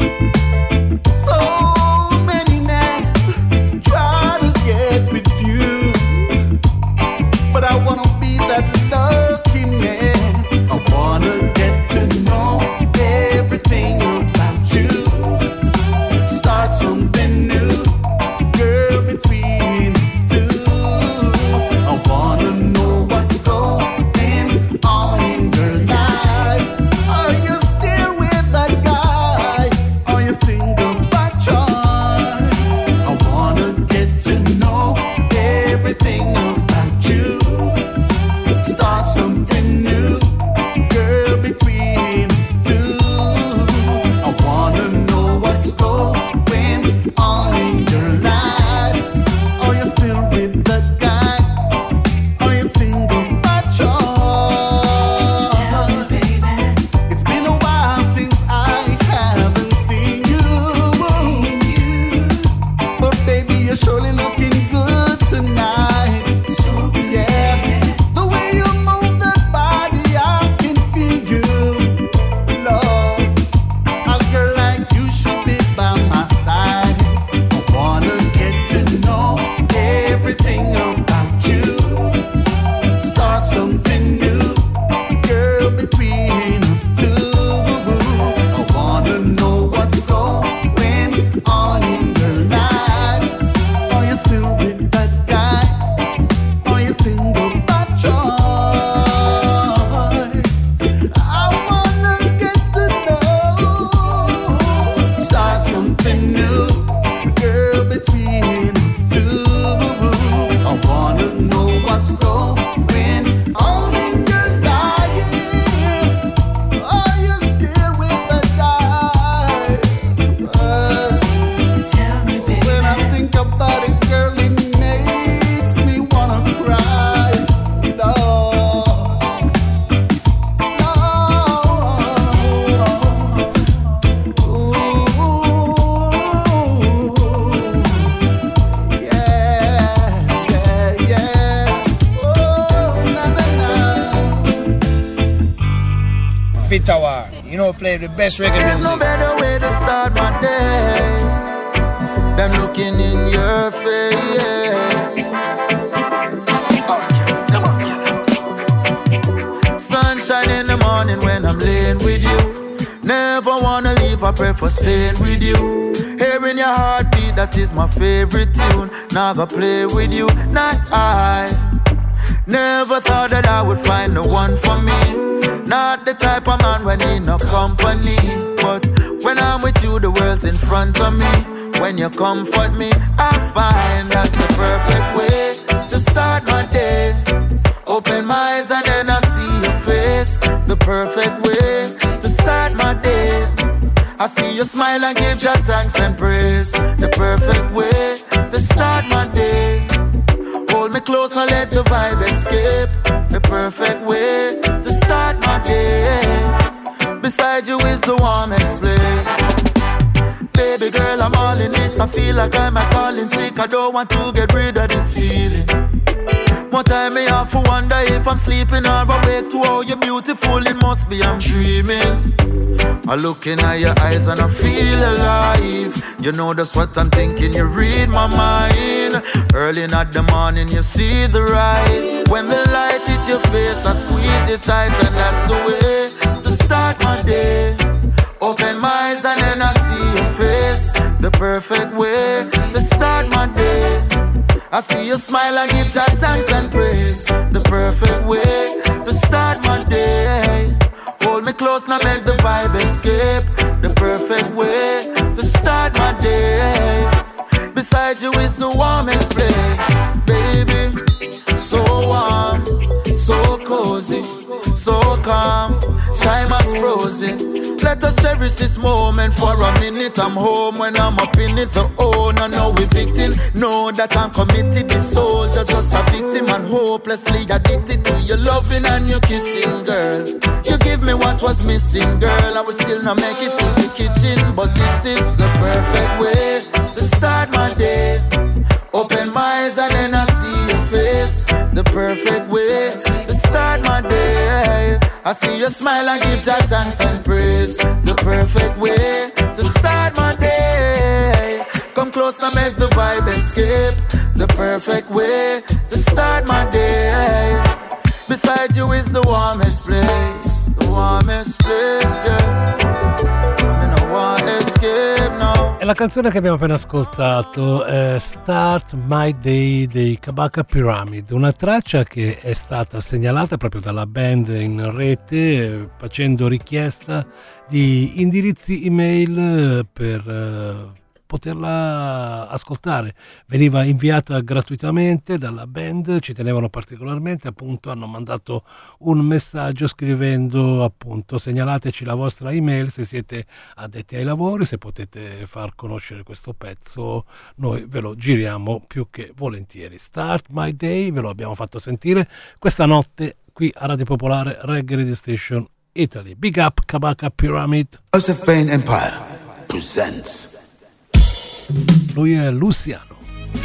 So many men try to get with you, but I wanna be that lucky man. I wanna get to know everything about you. Start something new, girl, between us two. I wanna know what's going on in your life. Are you still with that guy? Are you single by choice? I wanna get to know everything about you. Start something new, girl, between us two. I wanna know what's going on in your life. Are you still with that guy? Are you single by choice? Tell me, baby. It's been a while since I haven't seen you. But baby, you're surely looking good tonight. So good, yeah. The way you move that body, I can feel you, Lord. A girl like you should be by my side. I wanna get to know everything about you. Start something new, girl, between us two. I wanna know what's going on in your life. Are you still with that guy? Are you single by choice? I wanna get to know. Start something new, girl, between us two. I wanna know what's going on in your life. Are you still with that guy? Tell me, baby. When I think about it, girl, it makes me wanna cry. Lord, Vitawar, you know, play the best reggae There's music. no better way to start my day than looking in your face. Sunshine in the morning when I'm laying with you. Never wanna leave, I prefer staying with you. Hearing your heartbeat, that is my favorite tune. Now I play with you, not I. Never thought that I would find the one for me. Not the type of man when in no company, but when I'm with you, the world's in front of me. When you comfort me, I find that's the perfect way to start my day. Open my eyes and then I see your face. The perfect way to start my day. I see you smile and give your thanks and praise. The perfect way to start my day. Hold me close, now let the vibe escape. The perfect way to start my day. Beside you is the warmest place. Baby girl, I'm all in this. I feel like I'm calling sick. I don't want to get rid of this feeling. More time me have to wonder if I'm sleeping or awake. To how you're beautiful, it must be I'm dreaming. I look in at your eyes and I feel alive. You know that's what I'm thinking, you read my mind. Early in the morning you see the rise. When the light hit your face I squeeze you tight. And that's the way to start my day. Open my eyes and then I see your face. The perfect way to start my day. I see you smile and give God thanks and praise. The perfect way to start my day. Hold me close, now make the vibe escape. The perfect way to start my day. Beside you is the warmest place, baby. So warm, so cozy, so calm. Time has frozen. Let us cherish this moment for a minute. I'm home when I'm up in it. The owner, now we victim. Know that I'm committed. The soldier, just a victim and hopelessly addicted to your loving and your kissing, girl. You give me what was missing, girl. I will still not make it to the kitchen, but this is the perfect way to start my day. Open my eyes and then I see your face. The perfect way to start my day. I see you smile and give your thanks and praise. The perfect way to start my day. Come close now, make the vibe escape. The perfect way to start my day. Beside you is the warmest place. The warmest place, yeah. I mean, I want escape now. E la canzone che abbiamo appena ascoltato è Start My Day dei Kabaka Pyramid, una traccia che è stata segnalata proprio dalla band in rete facendo richiesta di indirizzi email per poterla ascoltare. Veniva inviata gratuitamente dalla band, ci tenevano particolarmente, appunto hanno mandato un messaggio scrivendo appunto segnalateci la vostra email se siete addetti ai lavori, se potete far conoscere questo pezzo noi ve lo giriamo più che volentieri. Start My Day ve lo abbiamo fatto sentire questa notte qui a Radio Popolare Reggae Radio Station Italy. Big up Kabaka Pyramid. Joseph Payne Empire presents. Lui è Luciano.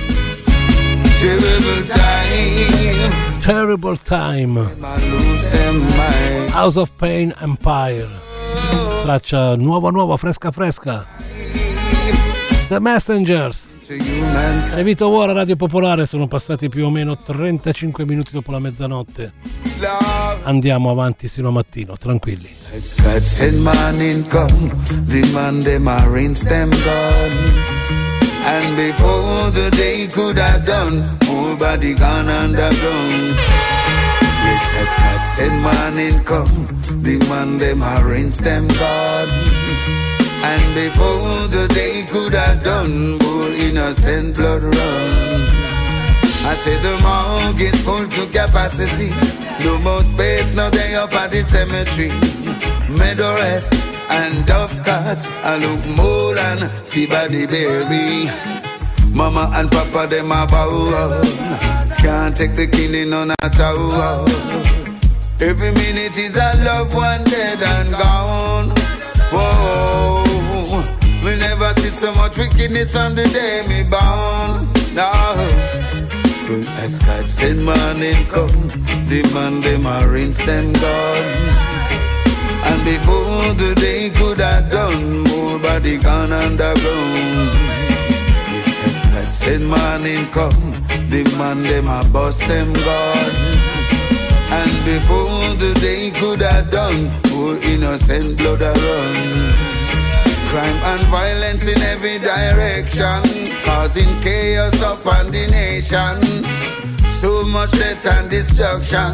Terrible Time. House of Pain Empire. Traccia nuova, fresca. The Messengers. E Vito War a Radio Popolare. Sono passati più o meno 35 minuti dopo la mezzanotte. Andiamo avanti sino a mattino, tranquilli. God send man in come, the man them arrange them gone. And before the day could have done, more body gone underground. Yes, as God send man in come, the man them arrange them gone. And before the day could have done, more innocent blood run. I say the morgue is full to capacity. No more space, now they up at the cemetery. Meadow rest and dove cut, I look more than fever the baby. Mama and papa them a bow. Can't take the killing on a tower. Every minute is a loved one dead and gone. Whoa, we never see so much wickedness from the day me born. No. But as God send morning come, the man them arrange them guns. And before the day could have done, more body gone underground. Yes, as God send morning come, the man them a bust them guns. And before the day could have done, more innocent blood a run. Crime and violence in every direction, causing chaos upon the nation. So much death and destruction,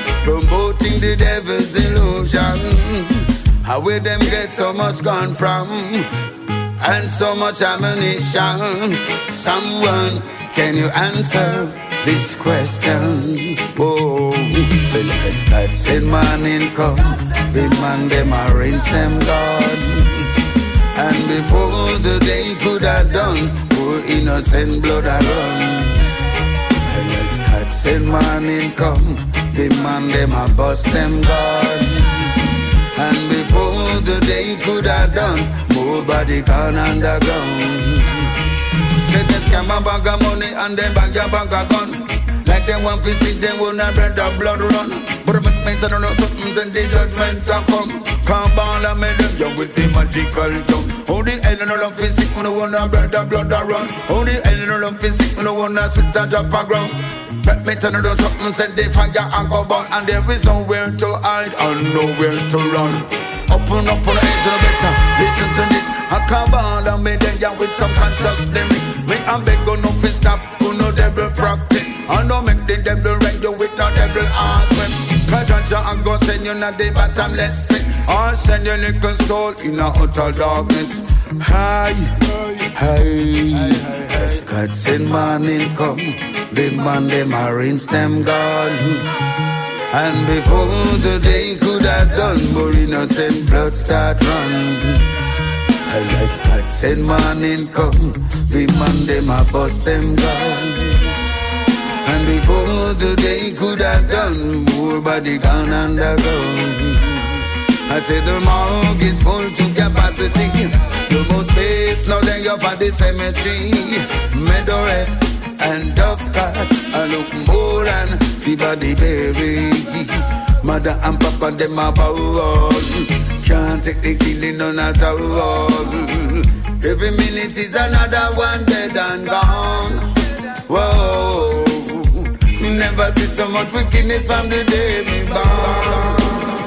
promoting the devil's illusion. How will them get so much gun from and so much ammunition? Someone, can you answer this question? Oh, well, as God said, morning come, the man them arrange them God, and before the day could have done, poor innocent blood a run. And as God said, morning come, the man them a bust them God, and before the day could have done, more body gone underground. Said they scam a bag of money and then bag a bag of gun. Like they want to see them when I bread the blood run. But make me turn on something and the judgment a come. Come on and make them young with the magical tongue. Only the end of the sick when I want to bread the blood a run. Only the end of the sick when I want to sister drop a ground. Let me turn on something and the fire and go burn. And there is nowhere to hide and nowhere to run. Open up on the edge of the better. Listen to this. I come on and make them young with some conscious lyric. Me and beg go no fi stop, who no devil practice. I don't make the devil ride you with no devil ass when. Cause I'm gonna send you not the bottomless pit. Or send your little soul in a utter darkness. Hi, hi, as God send morning come, the man them arrange them gardens. And before the day could have done, more innocent blood start run. And as God said morning come, the man them a bust them down. And before the day could have done, more body gone underground. I said the morgue is full to capacity. The most space now then you're for the cemetery. Meadow rest and dove cat, I look more and fever the berry. Mother and papa them a bow. Can't take the killing on at all. Every minute is another one dead and gone. Whoa, never see so much wickedness from the day me born.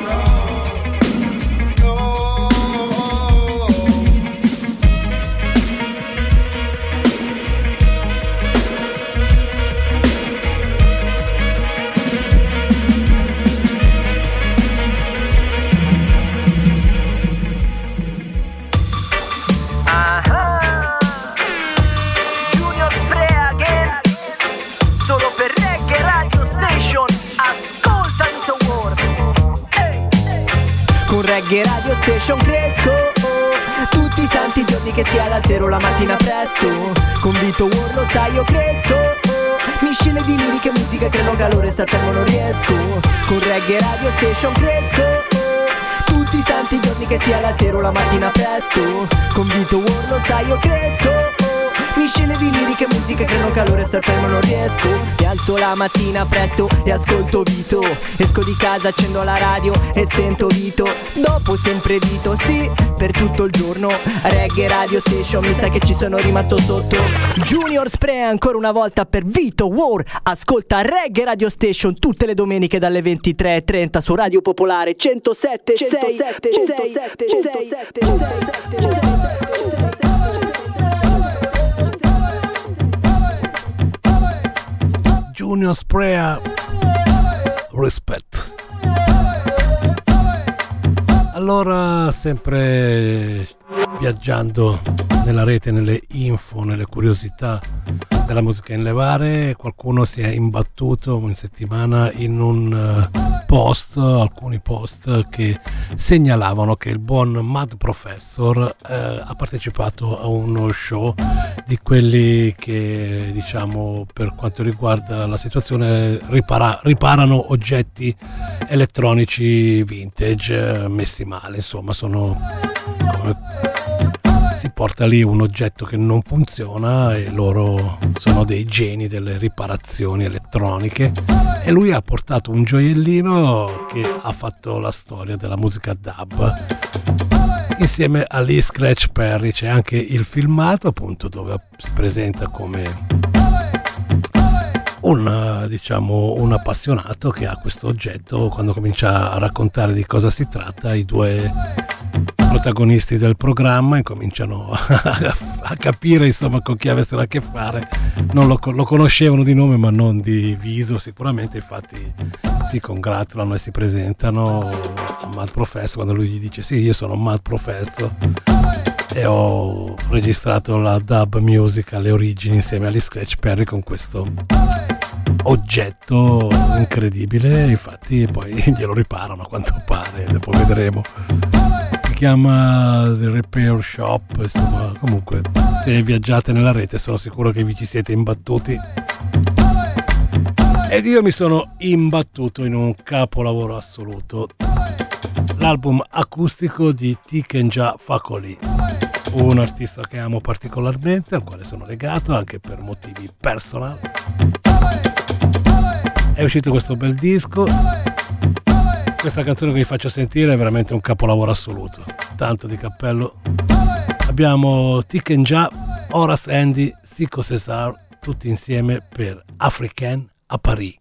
Reggae Radio Station cresco, tutti i santi giorni che sia la sera o la mattina presto. Con Vito War lo sai io cresco, miscele di liriche e musica creano calore, sta fermo non riesco. Con Reggae Radio Station cresco, tutti i santi giorni che sia la sera o la mattina presto. Con Vito War lo sai io cresco, miscele di liriche e musica creano calore, sta fermo non riesco. Mi alzo la mattina presto e ascolto Vito. Esco di casa, accendo la radio e sento Vito. Dopo sempre Vito, sì, per tutto il giorno. Reggae Radio Station, mi sa che ci sono rimasto sotto. Junior Spray ancora una volta per Vito War. Ascolta Reggae Radio Station tutte le domeniche dalle 23:30 su Radio Popolare 107 6. Junior Spray, rispetto. Allora, sempre viaggiando nella rete, nelle info, nelle curiosità della musica in levare, qualcuno si è imbattuto in settimana in un post, alcuni post che segnalavano che il buon Mad Professor ha partecipato a uno show di quelli che, diciamo, per quanto riguarda la situazione riparano oggetti elettronici vintage messi male, insomma sono si porta lì un oggetto che non funziona e loro sono dei geni delle riparazioni elettroniche e lui ha portato un gioiellino che ha fatto la storia della musica dub insieme a Lee Scratch Perry. C'è anche il filmato, appunto, dove si presenta come un appassionato che ha questo oggetto. Quando comincia a raccontare di cosa si tratta, i due protagonisti del programma e cominciano a capire insomma con chi avessero a che fare. Non lo conoscevano di nome ma non di viso sicuramente, infatti si congratulano e si presentano a Mad Professor quando lui gli dice sì, io sono Mad Professor e ho registrato la dub music alle origini insieme agli Scratch Perry con questo oggetto incredibile, infatti poi glielo riparano a quanto pare, dopo vedremo. Si chiama The Repair Shop, insomma, comunque se viaggiate nella rete sono sicuro che vi ci siete imbattuti ed io mi sono imbattuto in un capolavoro assoluto, l'album acustico di Tikenja Fakoly, un artista che amo particolarmente, al quale sono legato anche per motivi personal. È uscito questo bel disco, questa canzone che vi faccio sentire è veramente un capolavoro assoluto, tanto di cappello. Abbiamo Tikenja, Horace Andy, Siko César, tutti insieme per Africain à Paris.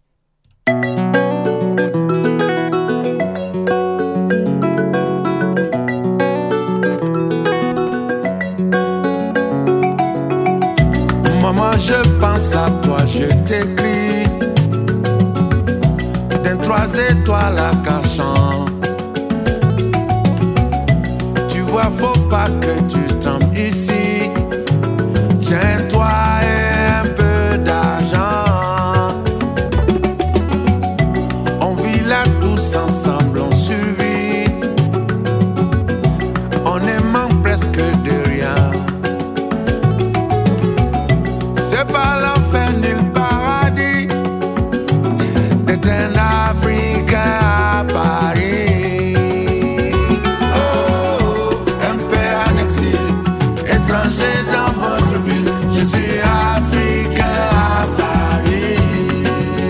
Maman, je pense à toi, je t'écris d'un 3 étoiles à Cachan. Tu vois, faut pas que tu tombes ici. J'ai un toit et un peu d'argent. On vit là tous ensemble, on survit. On ne manque presque de rien. C'est pas l'enfer ni le paradis d'être un Africain à Paris. Oh, un père en exil, étranger dans votre ville. Je suis Africain à Paris.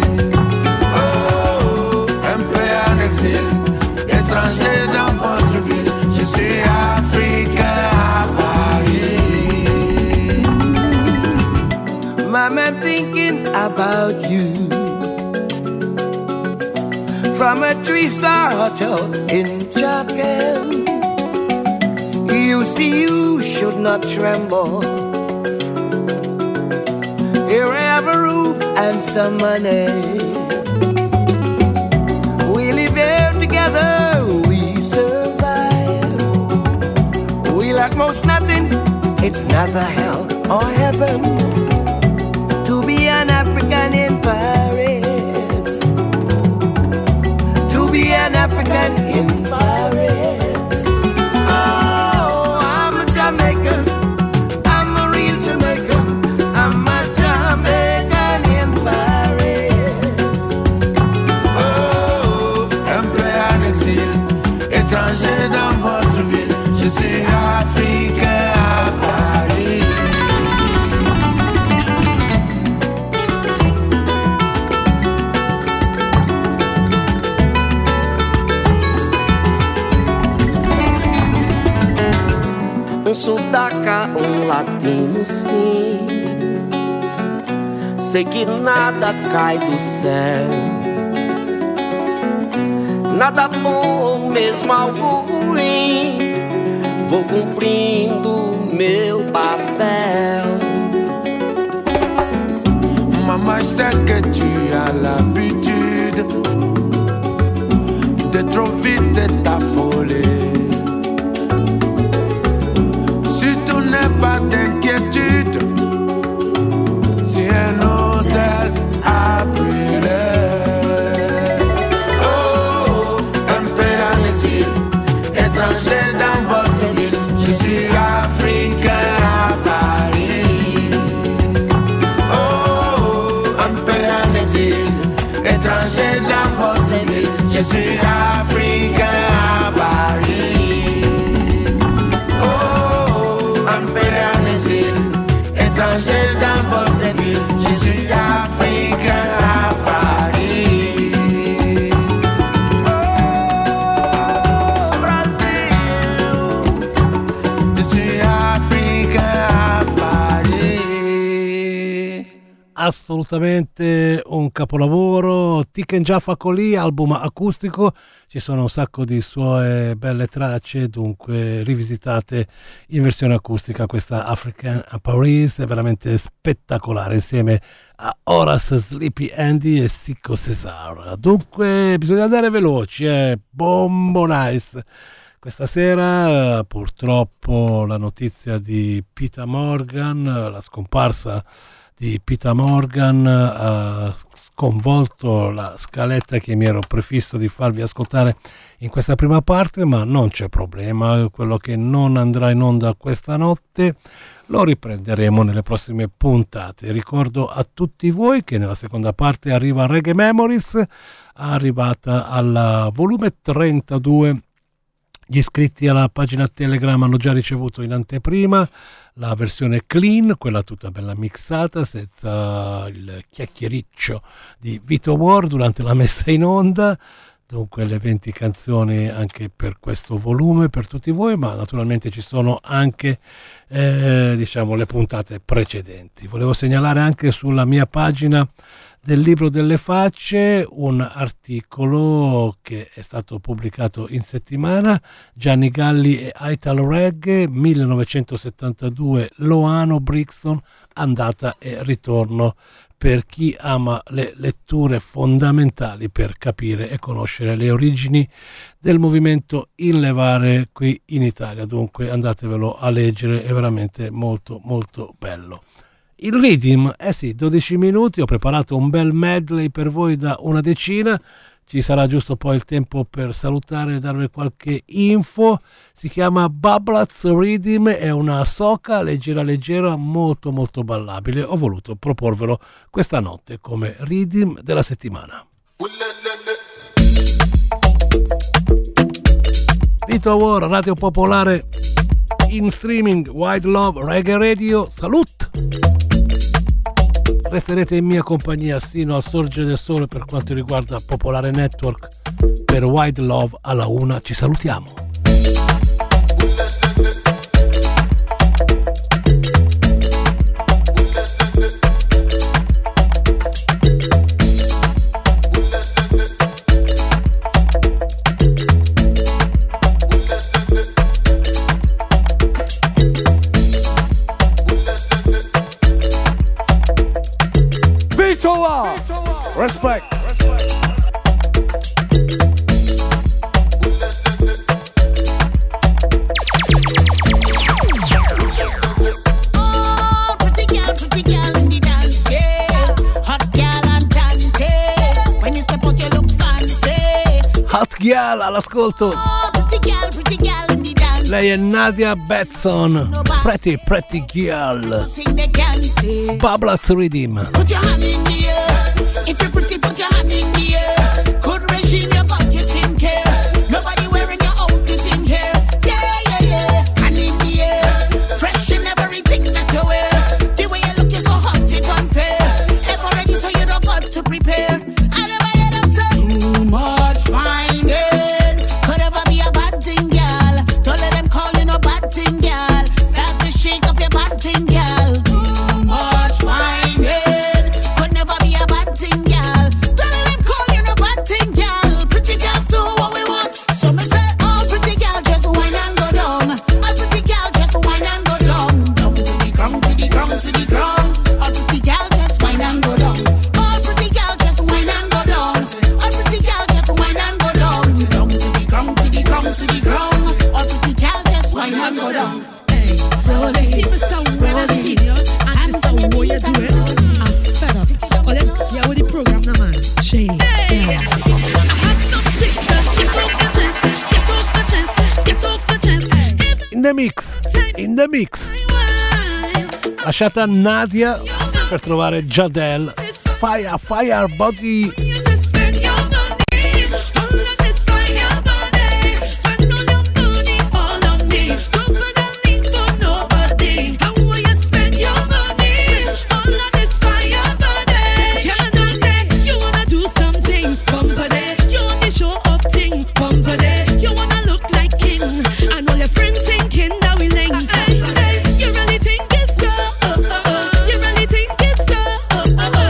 Oh, un père en exil, étranger dans votre ville. Je suis Africain à Paris. Mama, I'm thinking about you. From a 3-star hotel in Chatham, you see you should not tremble. Here I have a roof and some money. We live here together, we survive. We lack most nothing, it's neither hell or heaven to be an African in Paris. To be an African in Paris. Oh, I'm a Jamaican, I'm a real Jamaican, I'm a Jamaican in Paris. Oh, un peu en exil, étranger dans votre ville. Je suis Africain à Paris. Um sudaca, latino sim. Sei que nada cai do céu. Nada bom, mesmo algo ruim. Vou cumprindo meu papel. Maman, je sais que tu as l'habitude de trop vite t'affoler. Surtout n'aie pas d'inquiétude si un hôtel a brûlé. Oh, un peu en exil, étranger dans votre ville. Je suis Africain à Paris. Oh, un peu en exil, étranger dans votre ville. Je suis Africain à Paris. Oh, un peu en exil, étranger dans votre ville. Je suis Africain à Paris. Oh, Brasil, je suis Africain à Paris. assolutamente un capolavoro. Tiken Jah Fakoly, album acustico, ci sono un sacco di sue belle tracce, dunque rivisitate in versione acustica. Questa African Paris è veramente spettacolare, insieme a Horace Sleepy Andy e Sicko Cesar. Dunque bisogna andare veloci, Bombo Nice. Questa sera purtroppo la notizia di Peter Morgan, la scomparsa di Peter Morgan ha sconvolto la scaletta che mi ero prefisso di farvi ascoltare in questa prima parte, ma non c'è problema, quello che non andrà in onda questa notte lo riprenderemo nelle prossime puntate. Ricordo a tutti voi che nella seconda parte arriva Reggae Memories, arrivata al volume 32. Gli iscritti alla pagina Telegram hanno già ricevuto in anteprima la versione clean, quella tutta bella mixata, senza il chiacchiericcio di Vito War durante la messa in onda. Dunque le 20 canzoni anche per questo volume, per tutti voi, ma naturalmente ci sono anche le puntate precedenti. Volevo segnalare anche sulla mia pagina del Libro delle Facce un articolo che è stato pubblicato in settimana, Gianni Galli e Italo Reggae, 1972, Loano, Brixton, andata e ritorno, per chi ama le letture fondamentali per capire e conoscere le origini del movimento in levare qui in Italia. Dunque andatevelo a leggere, è veramente molto molto bello. Il Rhythm, 12 minuti, ho preparato un bel medley per voi da una decina, ci sarà giusto poi il tempo per salutare e darvi qualche info. Si chiama Bablaz Rhythm, è una soca leggera, molto molto ballabile. Ho voluto proporvelo questa notte come Rhythm della settimana. Vito War, Radio Popolare in streaming, Wide Love, Reggae Radio, salut! Resterete in mia compagnia sino al sorgere del sole per quanto riguarda Popolare Network. Per Wide Love alla 1 ci salutiamo. Respect. Oh, pretty girl in the dance, yeah. Hot girl and tanty. When you step out, you look fancy. Hot girl all'ascolto. Oh, pretty girl in the dance. Lei è Nadia Betson. Pretty girl. Bablaz Rhythm. Put your hand in the air. If you're pretty, put your hand in the air. Good regime, you got your skincare. Nobody wearing your outfit in here. Yeah. Hand in the air. Fresh in everything that you wear. The way you look is so hot, it's unfair. Ever ready, so you don't got to prepare. I never hear them say too much whining. Could ever be a bad thing, girl. Don't let them call you no bad thing, girl. Start to shake up your bad thing, girl. Too much whining. Could never be a bad thing, girl. Don't let them call you no bad thing, girl. Pretty girls do what we want. So me say, all pretty girls just whine and go down. All pretty girls just whine and go down. Down to the ground, to the ground, to the ground. All pretty girls just whine and go down. All pretty girls just whine and go down. All pretty girls just whine and go down. Down to the ground, to the ground, to the ground. All pretty girls just whine and go down. Roll it, see Mr. Winner Senior, and this is what you doing. I'm fed up. Oh, then, yeah, with the program, now, man. Change. I have some tricks. Get off my chest. Get off my chest. Get off my chest. In the mix. Lasciata Nadia per trovare Jadel. Fire Body. You really think it's so?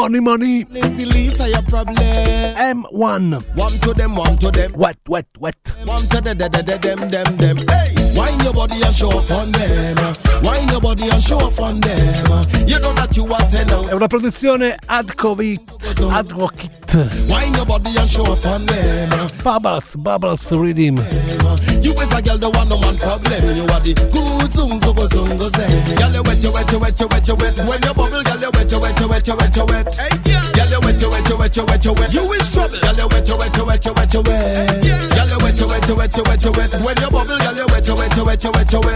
Money, money. Is the least of your problem. M1. One to them. Wet. One to them. Hey, wine your body and show off on them. Wine your body and show off on them. You know that you are 10 out. È una produzione Advocate. Wine your body and show off on them. Bubbles Rhythm. You is a girl, the one no man problem. You are the good zungo say. Girl, you wet. When you bubble, girl, you wet. Girl, you wet. You is trouble. Girl, you wet. Girl, you wet. When you bubble, girl, you wet. Girl, you wet.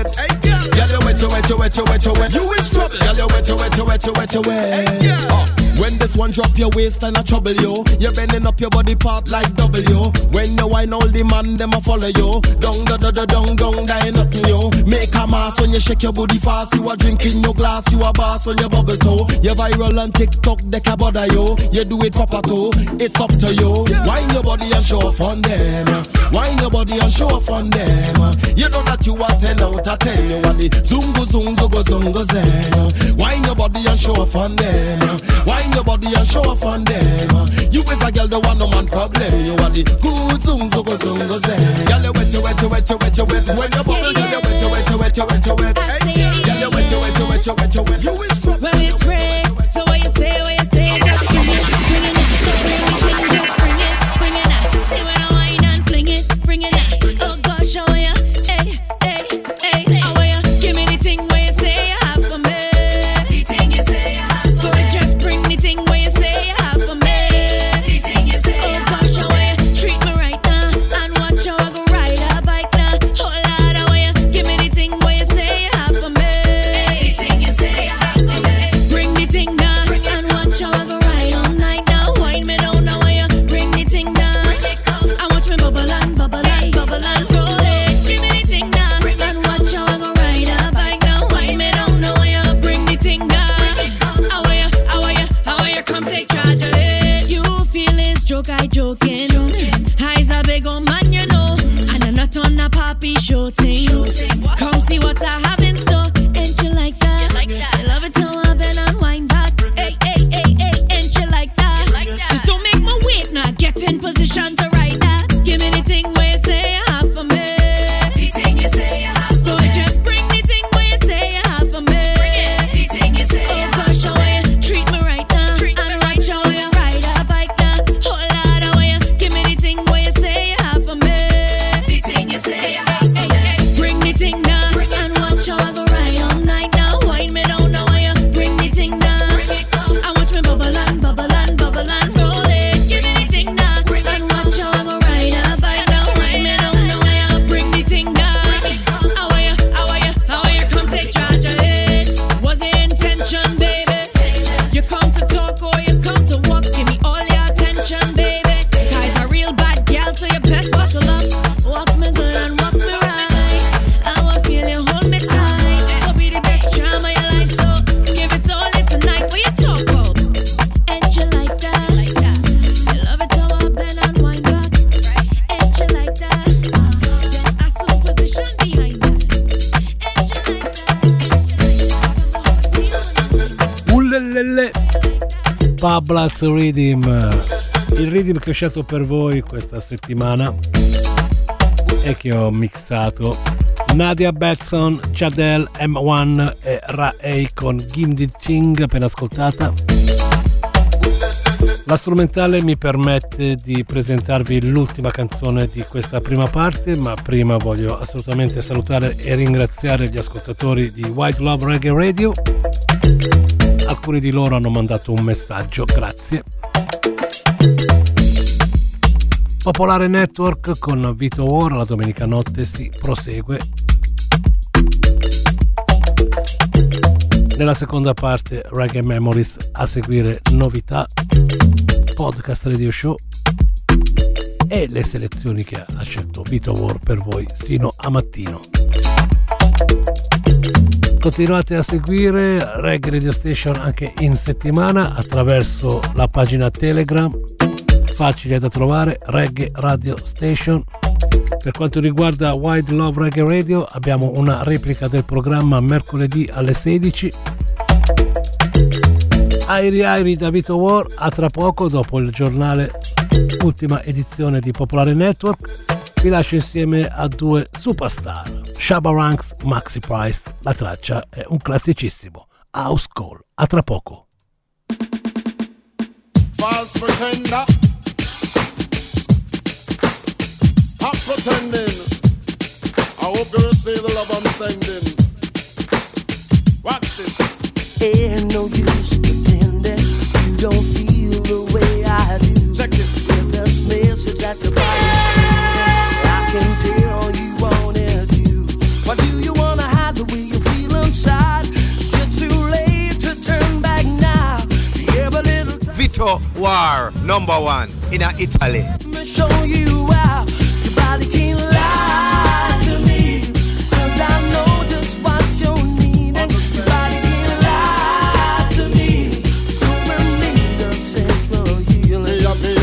You is trouble. Girl, you wet. When this one drop your waist and I trouble you, you're bending up your body part like W. When you wine all the man, them a follow you. Dong, die nothing you. Make a mass when you shake your booty fast. You are drinking your glass, you are boss when you bubble toe. You viral on TikTok, they can bother you. You do it proper too, it's up to you. Wine your body and show off on them. Wine your body and show off on them. You know that you are 10 out of 10. You are the zungo zen. Wine your body and show off on them. Wine your body and show off on them. You is a girl, the one no man problem. You are the good zungo zen. Girl, you wet. When you bubble, girl, you wet. Girl, you wet. You is trouble. Well, it's red, so what you say, just bring it out. Bring it out. See when I wine and fling it, bring it out. Oh gosh, how you, hey, how you, give me the thing where you say you have for me. The thing you say you have for me. Just bring the thing where you say you have for me. The thing you say you have for me. Oh gosh, how you, treat me right now, and watch how I go ride a bike now. Oh Lord, how you, give me the thing where you say you have for me. The thing you say you have for me. Bring the thing down, and watch how I go ride all night now. Wind me down now, how you, bring the thing down, and watch me bubble and roll it. Give me the thing down, and watch how I go ride a bike now. Wind me down now, how you, bring the thing down. How you, come take charge of it. You feel it's joke, I joking. High's a big old man, you know, and I'm not on a poppy show thing. Come see what I have in store. Ain't you like that? You love it how I bend and wind back. Hey, ain't you like that? Just don't make me wait now. Get in position to ride that. Give me the thing where you say you have for me. The thing you say you have for me. Just bring the thing where you say you have for me. The thing you say you have for me. Oh gosh, how you treat me right now, and watch how you ride a bike now. Oh Lord, how you, give me the thing where you say you have for me. The thing you say you have for me. Bring the thing down, and watch how I go ride all night now. Wind me down now, how you, bring the thing down, and watch me bubble and roll it. Give me the thing down, and watch how I go ride a bike now. Wind me down now, how you, bring the thing down. How you, come take charge of it. Was the intention, baby? You come to talk or you come to walk? Give me all your attention, baby. Kai's a real bad girl, so you best buckle up. Walk me good and walk me right. I will feel you hold me tight. It'll be the best charm of your life, so give it all it tonight. What you talk about? Ain't you like that? You love it how I bend and wind back. Ain't you like that? Then assume position behind that. Ain't you like that? Ullelele. Bubbles Rhythm. Il rhythm che ho scelto per voi questa settimana e che ho mixato: Nadia Batson, Jadel, M1 e Ra-A con Gimdi Ching, appena ascoltata. La strumentale mi permette di presentarvi l'ultima canzone di questa prima parte, ma prima voglio assolutamente salutare e ringraziare gli ascoltatori di White Love Reggae Radio. Alcuni di loro hanno mandato un messaggio, grazie. Popolare Network con Vito War, la domenica notte si prosegue. Nella seconda parte Reggae Memories, a seguire novità, podcast radio show e le selezioni che ha scelto Vito War per voi sino a mattino. Continuate a seguire Reggae Radio Station anche in settimana attraverso la pagina Telegram, facile da trovare, Reggae Radio Station. Per quanto riguarda Wide Love Reggae Radio, abbiamo una replica del programma mercoledì alle 16. Airi Airi da Vito War. A tra poco, dopo il giornale, ultima edizione di Popolare Network. Vi lascio insieme a due superstar, Shabba Ranks, Maxi Price. La traccia è un classicissimo, House Call. A tra poco. False pretender, stop pretending. I hope you receive the love I'm sending. Watch this. Ain't no use pretending you don't feel the way I do. Check it. With this message at the bottom, I can tell you wanna do. Why do you wanna hide the way you feel inside? You're too late to turn back now. You have a little time. Vito War, #1 in Italy. Let me show you how. Your body can't lie to me, 'cause I know just what you're needing. Your body can't lie to me, so we need a central healing.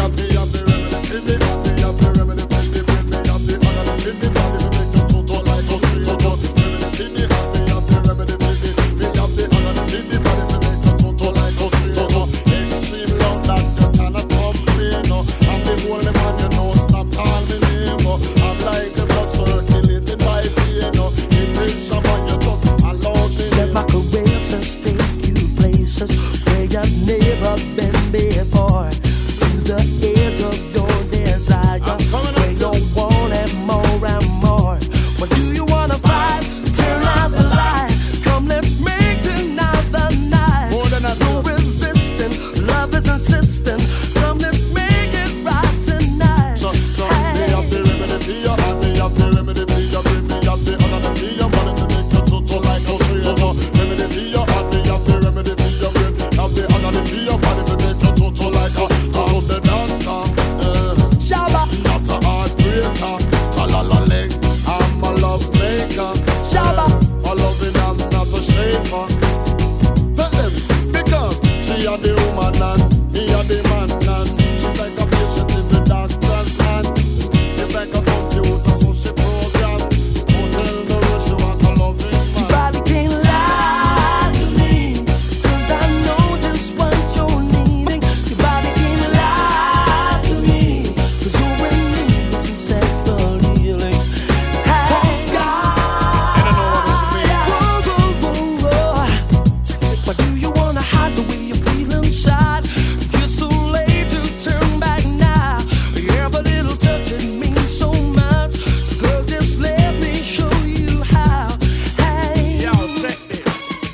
Let my caresses take you places where you've never been before. To the edge of your desire, where you want it more and more. What do you wanna fight? Turn out the light. Come, let's make tonight the night. There's no resisting, love is insistent. Come, let's make it right tonight. So me have the remedy for you, and me have the remedy for you. Bring me up the other for you, wanting to make you total like a traitor. Remedy for you, and me have the remedy for you. Bring up the other for you, wanting to make you total like a the doctor. Shabba, not a heartbreaker. Cha-la-la-ling, I'm a love maker. Shabba, a loving, I'm not a shaker. Tell them, because she a the woman and he a the man and she's like a patient in the doctor's hand. It's like a computer, so she program. Don't tell the way she want a loving man. your body can't lie to me, 'cause I know just what you're needing. Your body can't lie to me, 'cause you're in need of some central healing. Hey, Sky, And I know what this means. whoa, whoa, whoa. Why do you wanna hide the way you feel inside? It's too late to turn back now. Every little touch, it means so much. So girl, just let me show you how. Hey, Yo, check this.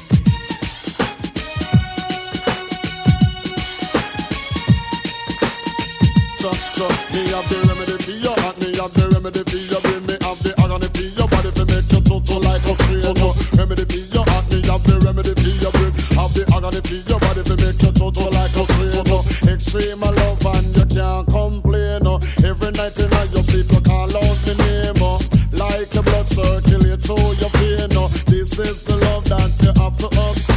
So me have the remedy for you, and me have the remedy for you. Bring me have the agony for your body to make you total like a traitor. Remedy for you, and me have the remedy for you. Bring have the agony for your body to make you total like a traitor. Extreme love and you can't complain. Every night in your sleep you call out the name. Like your blood circulate through your vein. This is the love that you have to obtain.